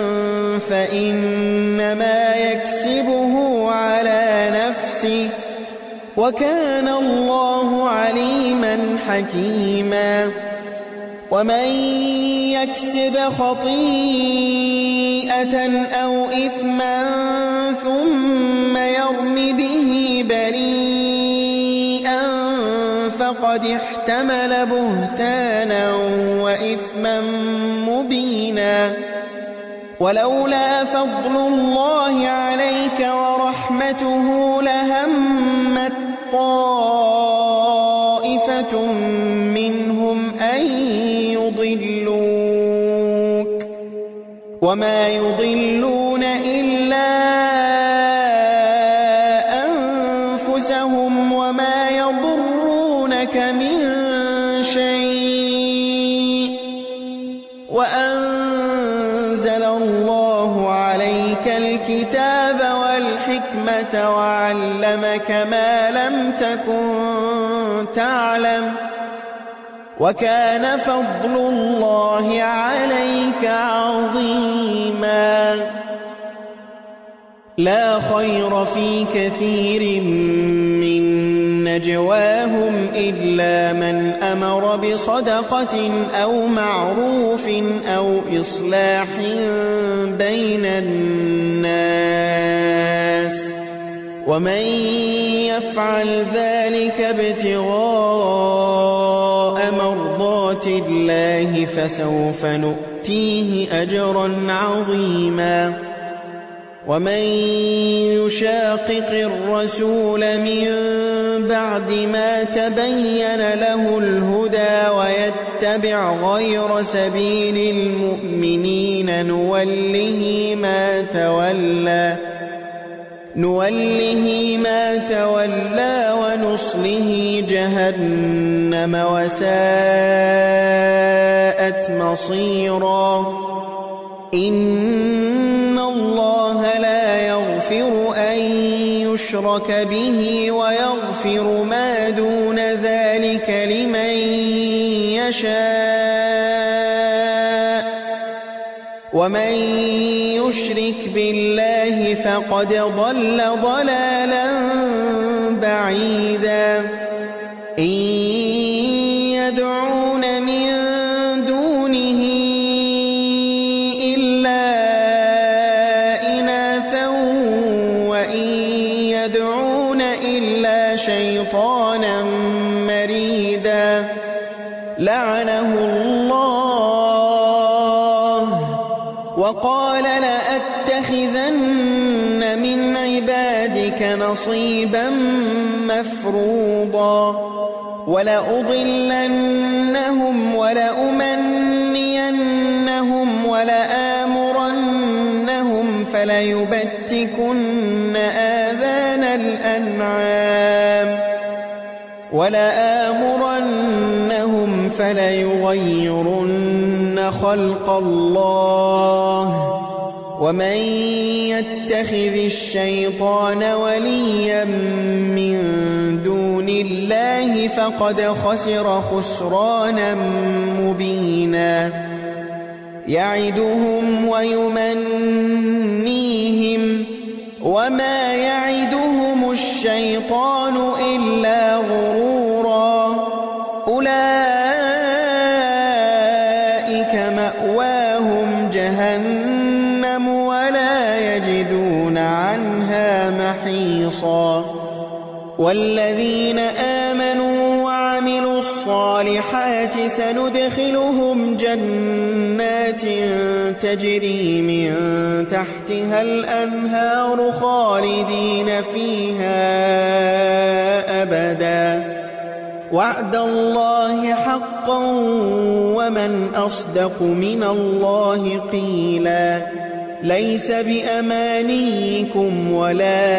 فإنما يكسبه على نفسه وكان الله عليما حكيما ومن يكسب خطيئة أو إثما ثم يرم به بريئا فقد احتمل بهتانا وإثما مبينا ولولا فضل الله عليك ورحمته لهمت طائفة منهم أن يضلوك وما يضلون إلا أنفسهم وما يضرونك من شيء وأنزل الله عليك الكتاب والحكمة وعلمك ما لم تكن تعلم وكان فضل الله عليك عظيما لا خير في كثير من نجواهم إلا من أمر بصدقة أو معروف أو إصلاح بين الناس ومن يفعل ذلك ابتغاء مرضات الله فسوف نؤتيه أجرا عظيما ومن يشاقق الرسول من بعد ما تبين له الهدى ويتبع غير سبيل المؤمنين نوله ما تولى ونصله جهنم وساءت مصيرا. إن الله لا يغفر أن يشرك به ويغفر ما دون ذلك لمن يشاء، ومن يشرك بالله فقد ضل ضلالا بعيدا. إن يدعون من دونه إلا إناثا وإن يدعون إلا شيطانا مريدا لعنه الله وقال لأتخذن من عبادك نصيبا مفروضا ولأضلنهم ولأمنينهم ولآمرنهم فليبتكن آذان الأنعام ولآمرنهم فليغيرن خلق الله ومن يتخذ الشيطان وليا من دون الله فقد خسر خسرانا مبينا. يعدهم ويمنيهم وما يعدهم الشيطان إلا غرورا. أولئك مأواهم جهنم ولا يجدون عنها محيصا. والذين آمنوا وعملوا الصالحات سندخلهم جنات تجري من تحتها الأنهار خالدين فيها أبدا وعد الله حقا ومن أصدق من الله قيلا. ليس بأمانيكم ولا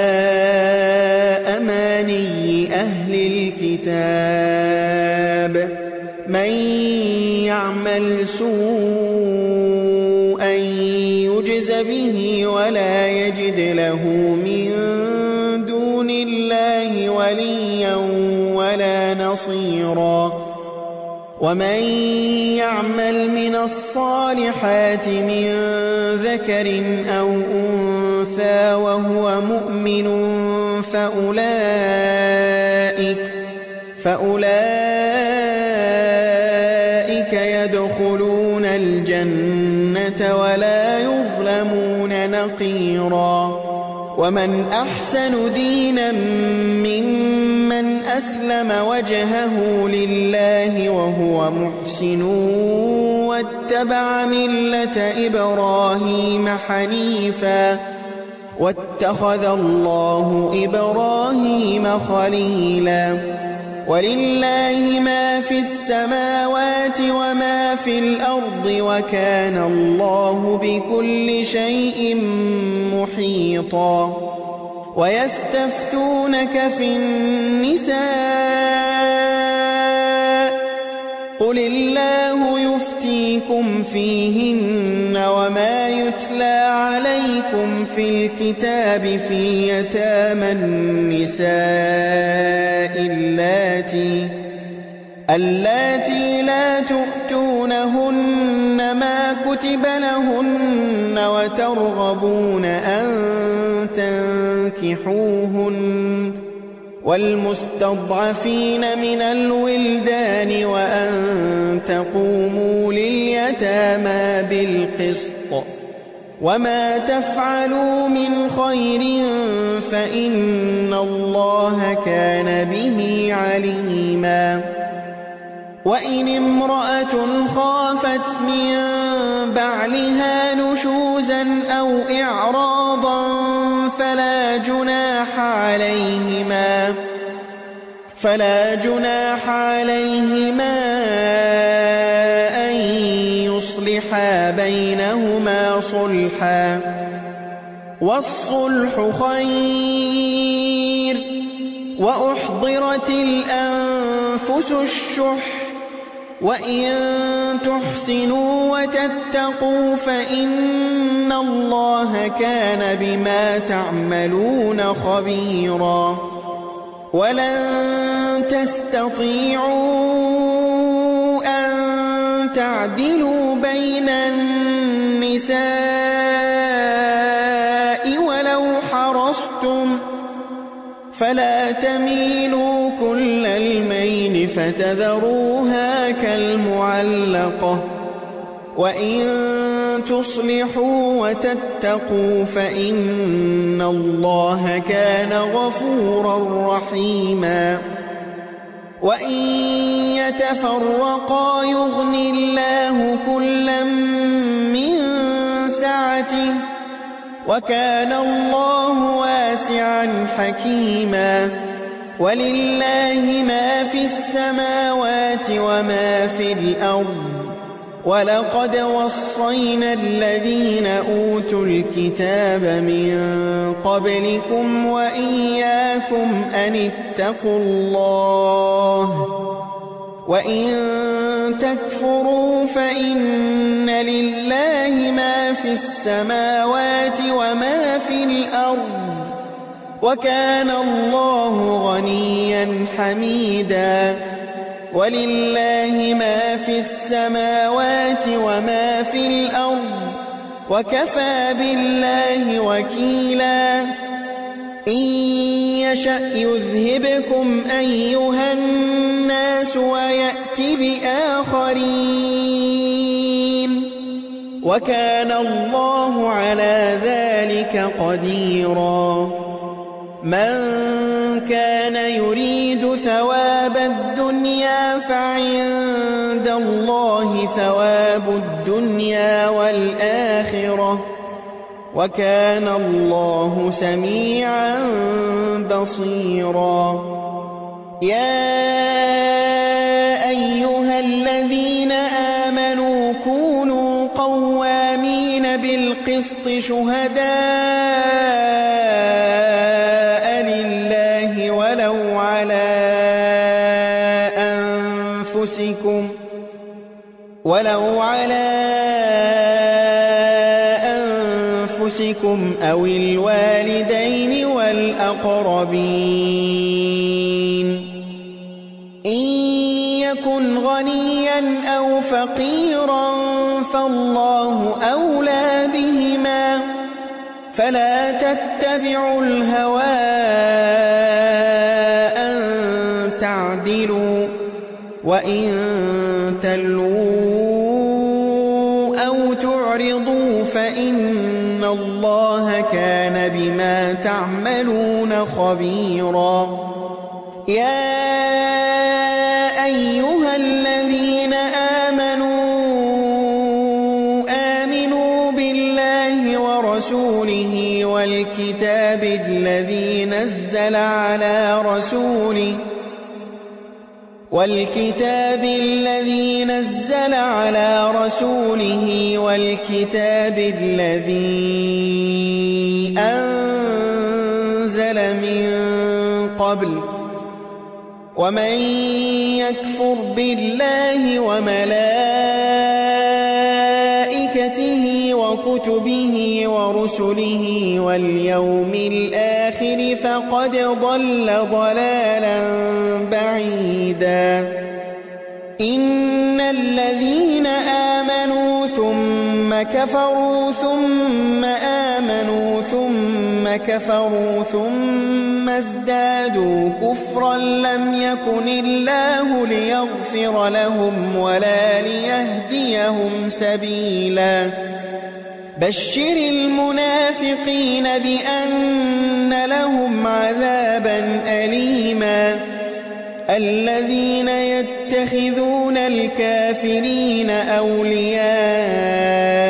أماني أهل الكتاب من يعمل سوءا يجز به ولا يجد له من دون الله وليا ولا نصيرا. ومن يعمل من الصالحات من ذكر أو أنثى وهو مؤمن فأولئك يدخلون الجنة ولا يظلمون نقيرا. ومن أحسن دينا ممن أسلم وجهه لله وهو محسن واتبع ملة إبراهيم حنيفا واتخذ الله إبراهيم خليلا. ولله ما في السماوات وما في الأرض وكان الله بكل شيء محيطا. ويستفتونك في النساء قل الله يفتيكم فيهن وما يتلى عليكم في الكتاب في يتامى النساء اللاتي لا تؤتونهن ما كتب لهن وترغبون أن تنكحوهن والمستضعفين من الولدان وأن تقوموا لليتامى بالقسط وما تفعلوا من خير فإن الله كان به عليما. وإن امرأة خافت من بعلها نشوزا أو إعراضا فلا جناح عليهما أن يصلحا بينهما صلحا، والصلح خير. وأحضرت الأنفس الشح، وإن تحسنوا وتتقوا فإن الله كان بما تعملون خبيرا. ولن تستطيعوا أن تعدلوا بين النساء ولو حرصتم، فلا تميلوا كل الميل فتذروها كالمعلقة. وإن تصلحوا وتتقوا فإن الله كان غفورا رحيما. وإن يتفرقا يغن الله كلا من سعته، وكان الله واسعا حكيما. ولله ما في السماوات وما في الأرض، ولقد وصينا الذين أوتوا الكتاب من قبلكم وإياكم أن اتقوا الله. وإن تكفروا فإن لله ما في السماوات وما في الأرض، وكان الله غنيا حميدا. ولله ما في السماوات وما في الأرض، وكفى بالله وكيلا. إن يشأ يذهبكم أيها الناس ويأت بآخرين، وكان الله على ذلك قديرا. من كان يريد ثواب الدنيا فعند الله ثواب الدنيا والآخرة، وكان الله سميعا بصيرا. يا أيها الذين آمنوا كونوا قوامين بالقسط شهداء لله ولو على أنفسكم أو الوالدين والأقربين. إن يكن غنيا أو فقيرا فالله أولى بهما، فلا تتبعوا الهوى أن تعدلوا، وإن تلووا أو تعرضوا فإن الله كان بما تعملون خبيرا. يا أيها الذين آمنوا بالله ورسوله والكتاب الذي نزل على رسوله والكتاب الذي أنزل من قبل. ومن يكفر بالله وملائكته وكتبه ورسله واليوم الآخر فقد ضل ضلالا بعيدا. إن الذين آمنوا ثم كفروا ثم آمنوا ثم كفروا ثم ازدادوا كفرا لم يكن الله ليغفر لهم ولا ليهديهم سبيلا. بشر المنافقين بأن لهم عذابا أليما. الذين يتخذون الكافرين أولياء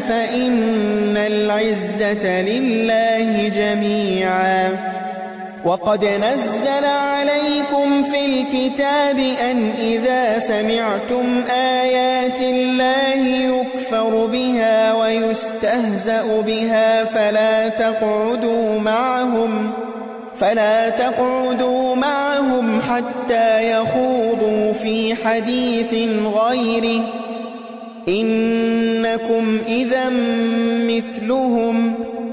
فإن العزة لله جميعا. وقد نزل عليكم في الكتاب أن إذا سمعتم آيات الله يكفر بها ويستهزأ بها فلا تقعدوا معهم حتى يخوضوا في حديث غيره إنكم إذا مثلهم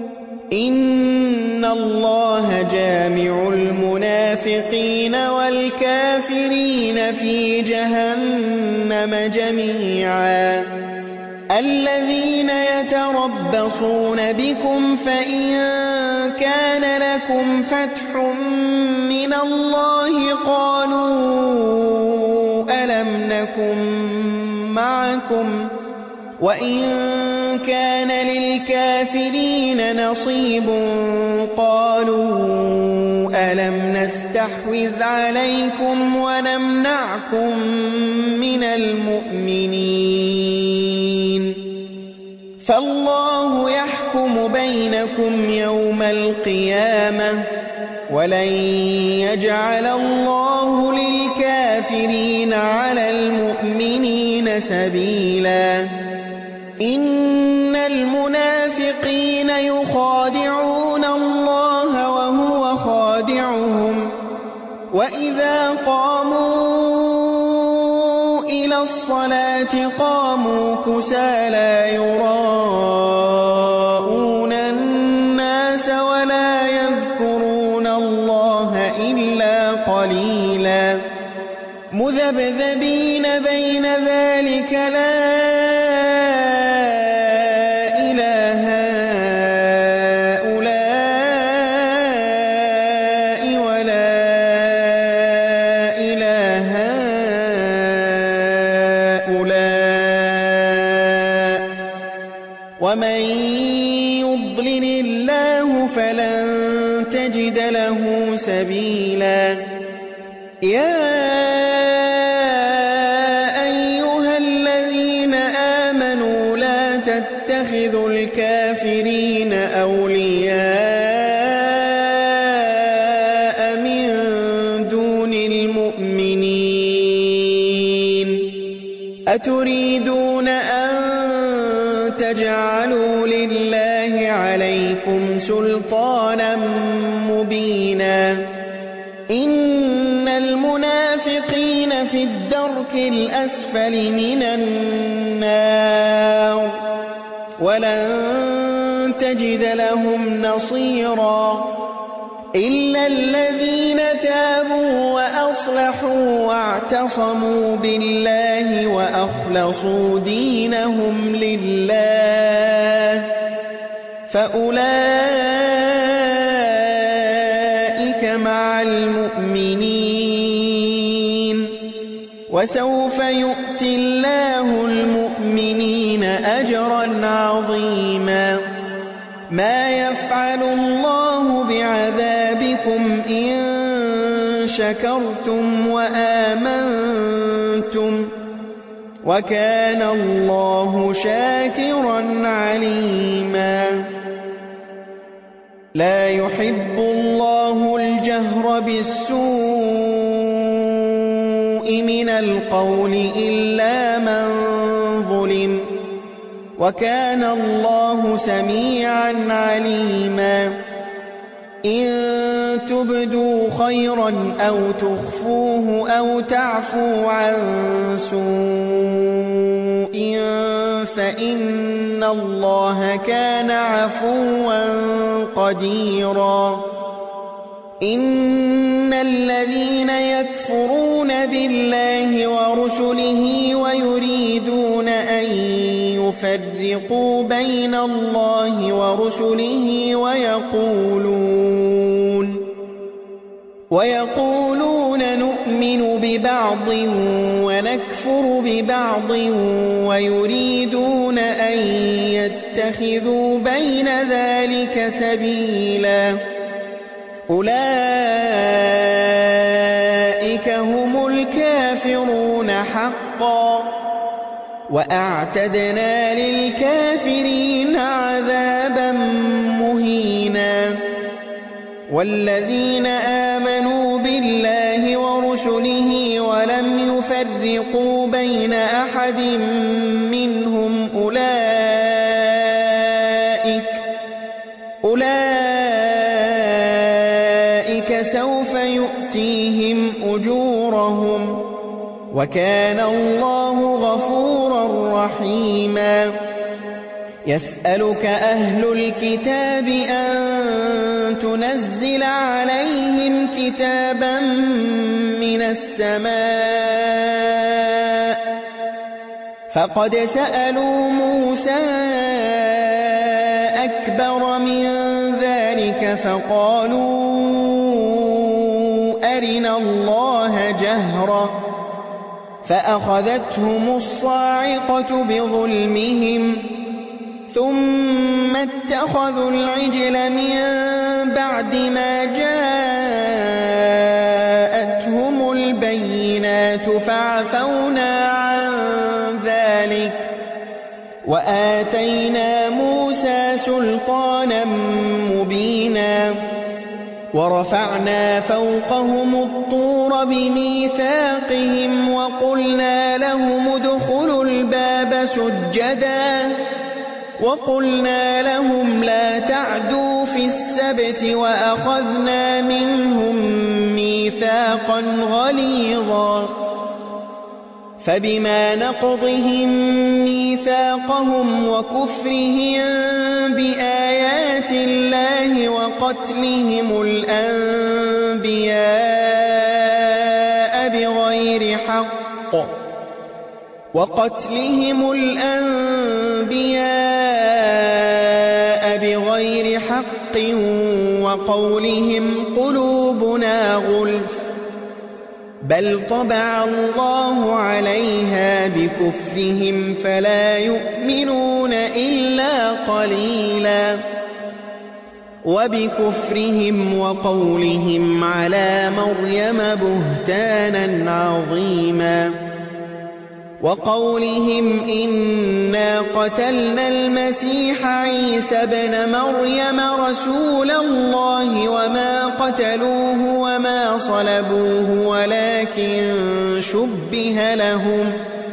إن الله جامع المنافقين والكافرين في جهنم جميعا. الذين يتربصون بكم فإن كان لكم فتح من الله قالوا ألم نكن معكم وإن كان للكافرين نصيب قالوا ألم نستحوذ عليكم ونمنعكم من المؤمنين فالله يحكم بينكم يوم القيامة ولن يجعل الله للكافرين على المؤمنين سبيلا. إن المنافقين يخادعون الله وهو خادعهم وإذا قاموا إلى الصلاة قاموا كسالى يراءون الناس ولا يذكرون الله إلا قليلا مذبذبين بين ذلك لا ومن يضلل الله فلن تجد له سبيلا. يا أيها الذين آمنوا لا تتخذوا الكافرين أولياء من دون المؤمنين أتريدون أن تجعلوا لله عليكم سلطانا مبينا. إن المنافقين في الدرك الأسفل من النار ولن تجد لهم نصيرا إلا الذين تابوا وأصلحوا واعتصموا بالله وأخلصوا دينهم لله فأولئك مع المؤمنين وسوف يؤتي الله المؤمنين أجرا عظيما. ما يفعل الله بعذابكم إن شكرتم وآمنتم وكان الله شاكرا عليما. لا يحب الله الجهر بالسوء من القول إلا من ظلم وكان الله سميعا عليما. إن تبدوا خيرا أو تخفوه أو تعفوا عن سوء فإن الله كان عفوا قديرا. إن الذين يكفرون بالله ورسله ويريدون أن يفرقوا بين الله ورسله ويقولون نؤمن ببعض ونكفر ببعض ويريدون أن يتخذوا بين ذلك سبيلا. أولئك هم الكافرون حقا وأعتدنا للكافرين عذابا مهينا والذين آمنوا بالله ورسله ولم يفرقوا بين أحد منهم أولئك سوف يؤتيهم أجورهم وكان الله غفورا رحيما يسألك أهل الكتاب أن تنزل عليهم كتابا من السماء فقد سألوا موسى أكبر من ذلك فقالوا أرنا الله جهرة فأخذتهم الصاعقة بظلمهم ثم اتخذوا العجل من بعد ما جاءتهم البينات فعفونا عن ذلك وآتينا موسى سلطانا مبينا ورفعنا فوقهم الطور بميثاقهم وقلنا لهم ادخلوا الباب سجدا وقلنا لهم لا تعدوا في السبت وأخذنا منهم ميثاقا غليظا فبما نقضهم ميثاقهم وكفرهم بآيات الله وقتلهم الأنبياء بغير حق وقولهم قلوبنا غلف بل طبع الله عليها بكفرهم فلا يؤمنون إلا قليلا وبكفرهم وقولهم على مريم بهتانا عظيما وقولهم إنا قتلنا المسيح عيسى ابن مريم رسول الله وما قتلوه وما صلبوه ولكن شبه لهم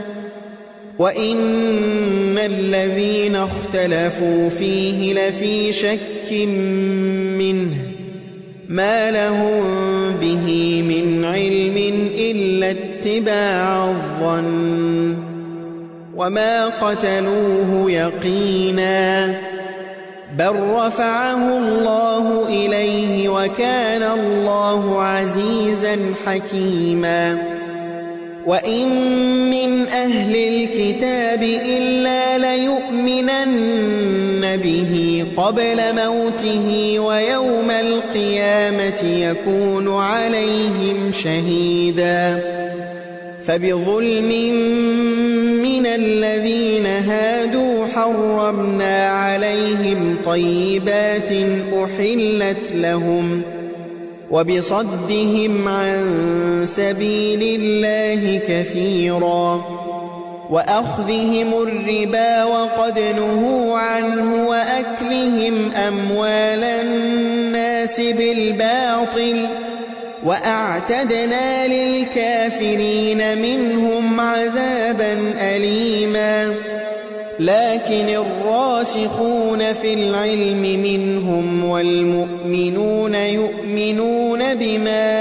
وإن الذين اختلفوا فيه لفي شك منه ما لهم به من علم إلا اتباع الظن وما قتلوه يقينا بل رفعه الله إليه وكان الله عزيزا حكيما وإن من أهل الكتاب إلا ليؤمنن به قبل موته ويوم القيامة يكون عليهم شهيدا فبظلم من الذين هادوا حرمنا عليهم طيبات أحلت لهم وبصدهم عن سبيل الله كثيرا وأخذهم الربا وقد نهوا عنه وأكلهم أموال الناس بالباطل وأعتدنا للكافرين منهم عذابا أليما لكن الراسخون في العلم منهم والمؤمنون يؤمنون بما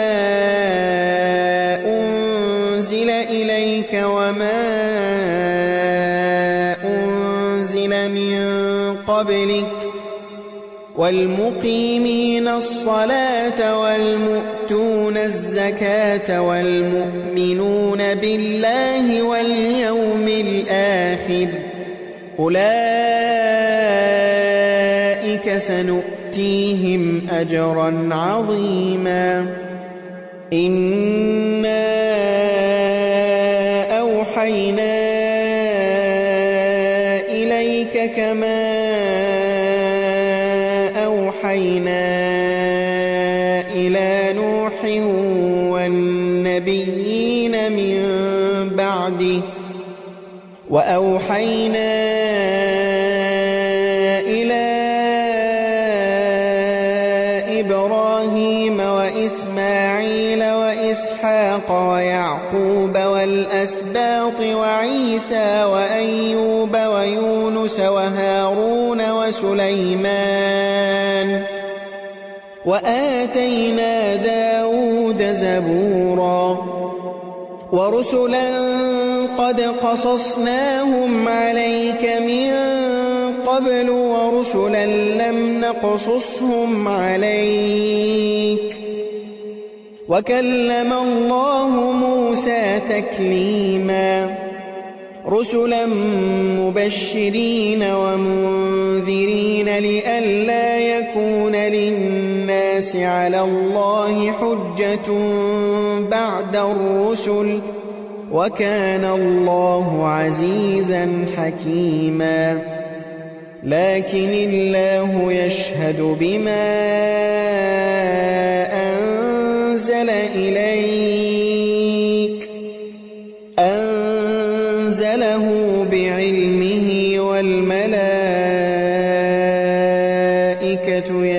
أنزل إليك وما أنزل من قبلك والمقيمين الصلاة والمؤتون الزكاة والمؤمنون بالله واليوم الآخر أولئك سنؤتيهم أجرا عظيما إنا أوحينا إليك كما أوحينا إلى نوح والنبيين من بعده وأوحينا إلى إبراهيم وإسماعيل وإسحاق ويعقوب والأسباط وعيسى وأيوب ويونس وهارون وسليمان وآتينا داود زبورا ورسلا قد قصصناهم عليك من قبل ورسلا لم نقصصهم عليك وكلم الله موسى تكليما رسلا مبشرين ومنذرين لئلا يكون للناس على الله حجة بعد الرسل وكان الله عزيزا حكيما لكن الله يشهد بما أنزل إليك أنزله بعلمه والملائكة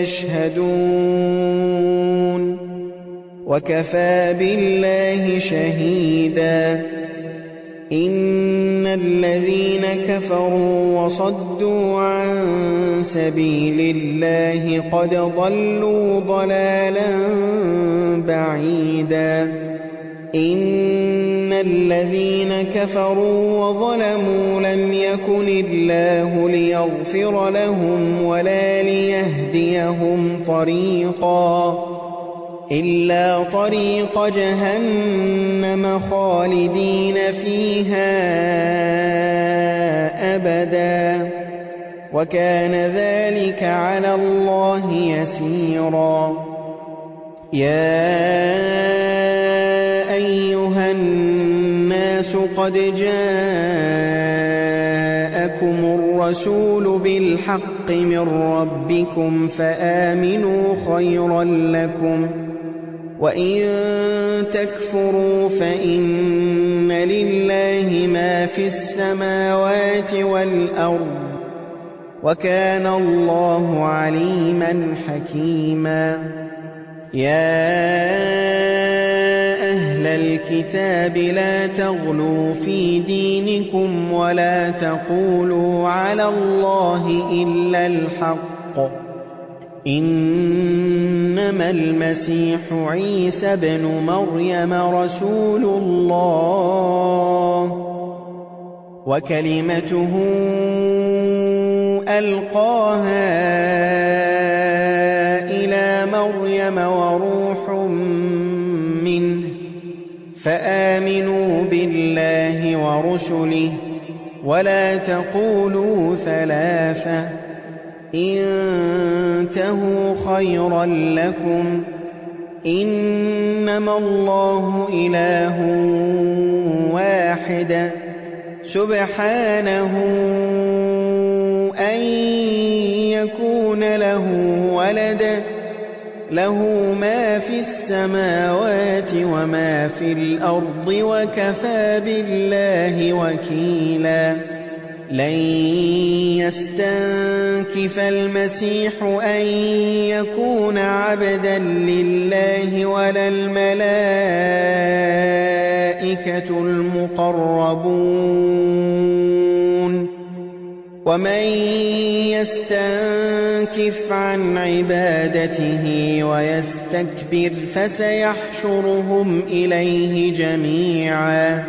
يشهدون وكفى بالله شهيدا إن الذين كفروا وصدوا عن سبيل الله قد ضلوا ضلالا بعيدا إن الذين كفروا وظلموا لم يكن الله ليغفر لهم ولا ليهديهم طريقا إلا طريق جهنم خالدين فيها أبدا وكان ذلك على الله يسيرا يا أيها الناس قد جاءكم الرسول بالحق من ربكم فآمنوا خيرا لكم وإن تكفروا فإن لله ما في السماوات والأرض وكان الله عليما حكيما يا أهل الكتاب لا تغلوا في دينكم ولا تقولوا على الله إلا الحق إنما المسيح عيسى ابن مريم رسول الله وكلمته ألقاها إلى مريم وروح منه فآمنوا بالله ورسله ولا تقولوا ثلاثة انتهوا خيرا لكم إنما الله إله واحد سبحانه أن يكون له ولد له ما في السماوات وما في الأرض وكفى بالله وكيلا لن يستنكف المسيح أن يكون عبدا لله ولا الملائكة المقربون ومن يستنكف عن عبادته ويستكبر فسيحشرهم إليه جميعا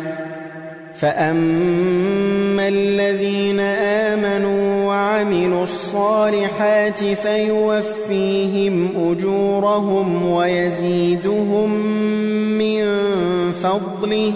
فأما الذين آمنوا وعملوا الصالحات فيوفيهم أجورهم ويزيدهم من فضله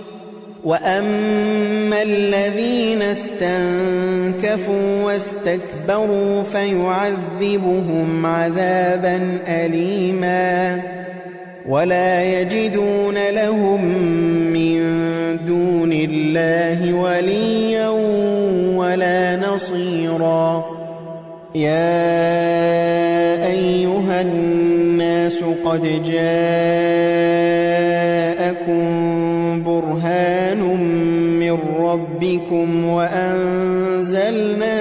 وأما الذين استنكفوا واستكبروا فيعذبهم عذابا أليما ولا يجدون لهم من دون الله وليا ولا نصيرا يا أيها الناس قد جاءكم برهان مِّن رَّبِّكُمْ وَأَنزَلْنَا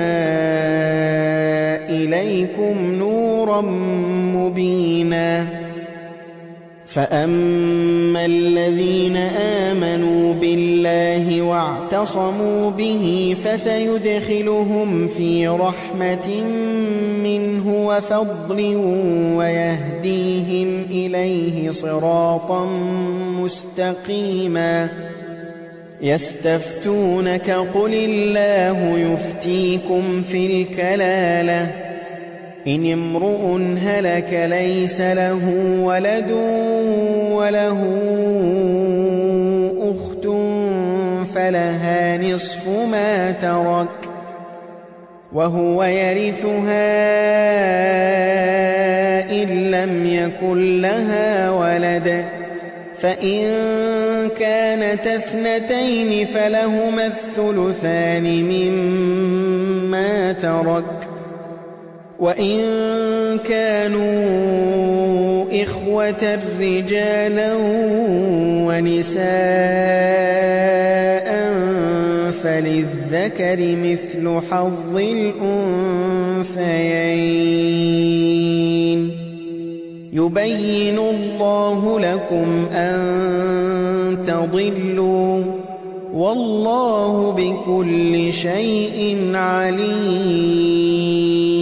إِلَيْكُمْ نُورًا مُّبِينًا فَأَمَّا الَّذِينَ آمَنُوا بِاللَّهِ وَاعْتَصَمُوا بِهِ فَسَيُدْخِلُهُمْ فِي رَحْمَةٍ مِّنْهُ وَفَضْلٍ وَيَهْدِيهِمْ إِلَيْهِ صِرَاطًا مُّسْتَقِيمًا يَسْتَفْتُونَكَ قُلِ اللَّهُ يُفْتِيكُمْ فِي الْكَلَالَةِ إن امرؤ هلك ليس له ولد وله أخت فلها نصف ما ترك وهو يرثها إن لم يكن لها ولد فإن كانتا اثنتين فلهما الثلثان مما ترك وَإِن كَانُوا إِخْوَةً رِجَالًا وَنِسَاءً فَلِلذَّكَرِ مِثْلُ حَظِّ الْأُنثَيَيْنِ يُبَيِّنُ اللَّهُ لَكُمْ أَن تَضِلُّوا وَاللَّهُ بِكُلِّ شَيْءٍ عَلِيمٌ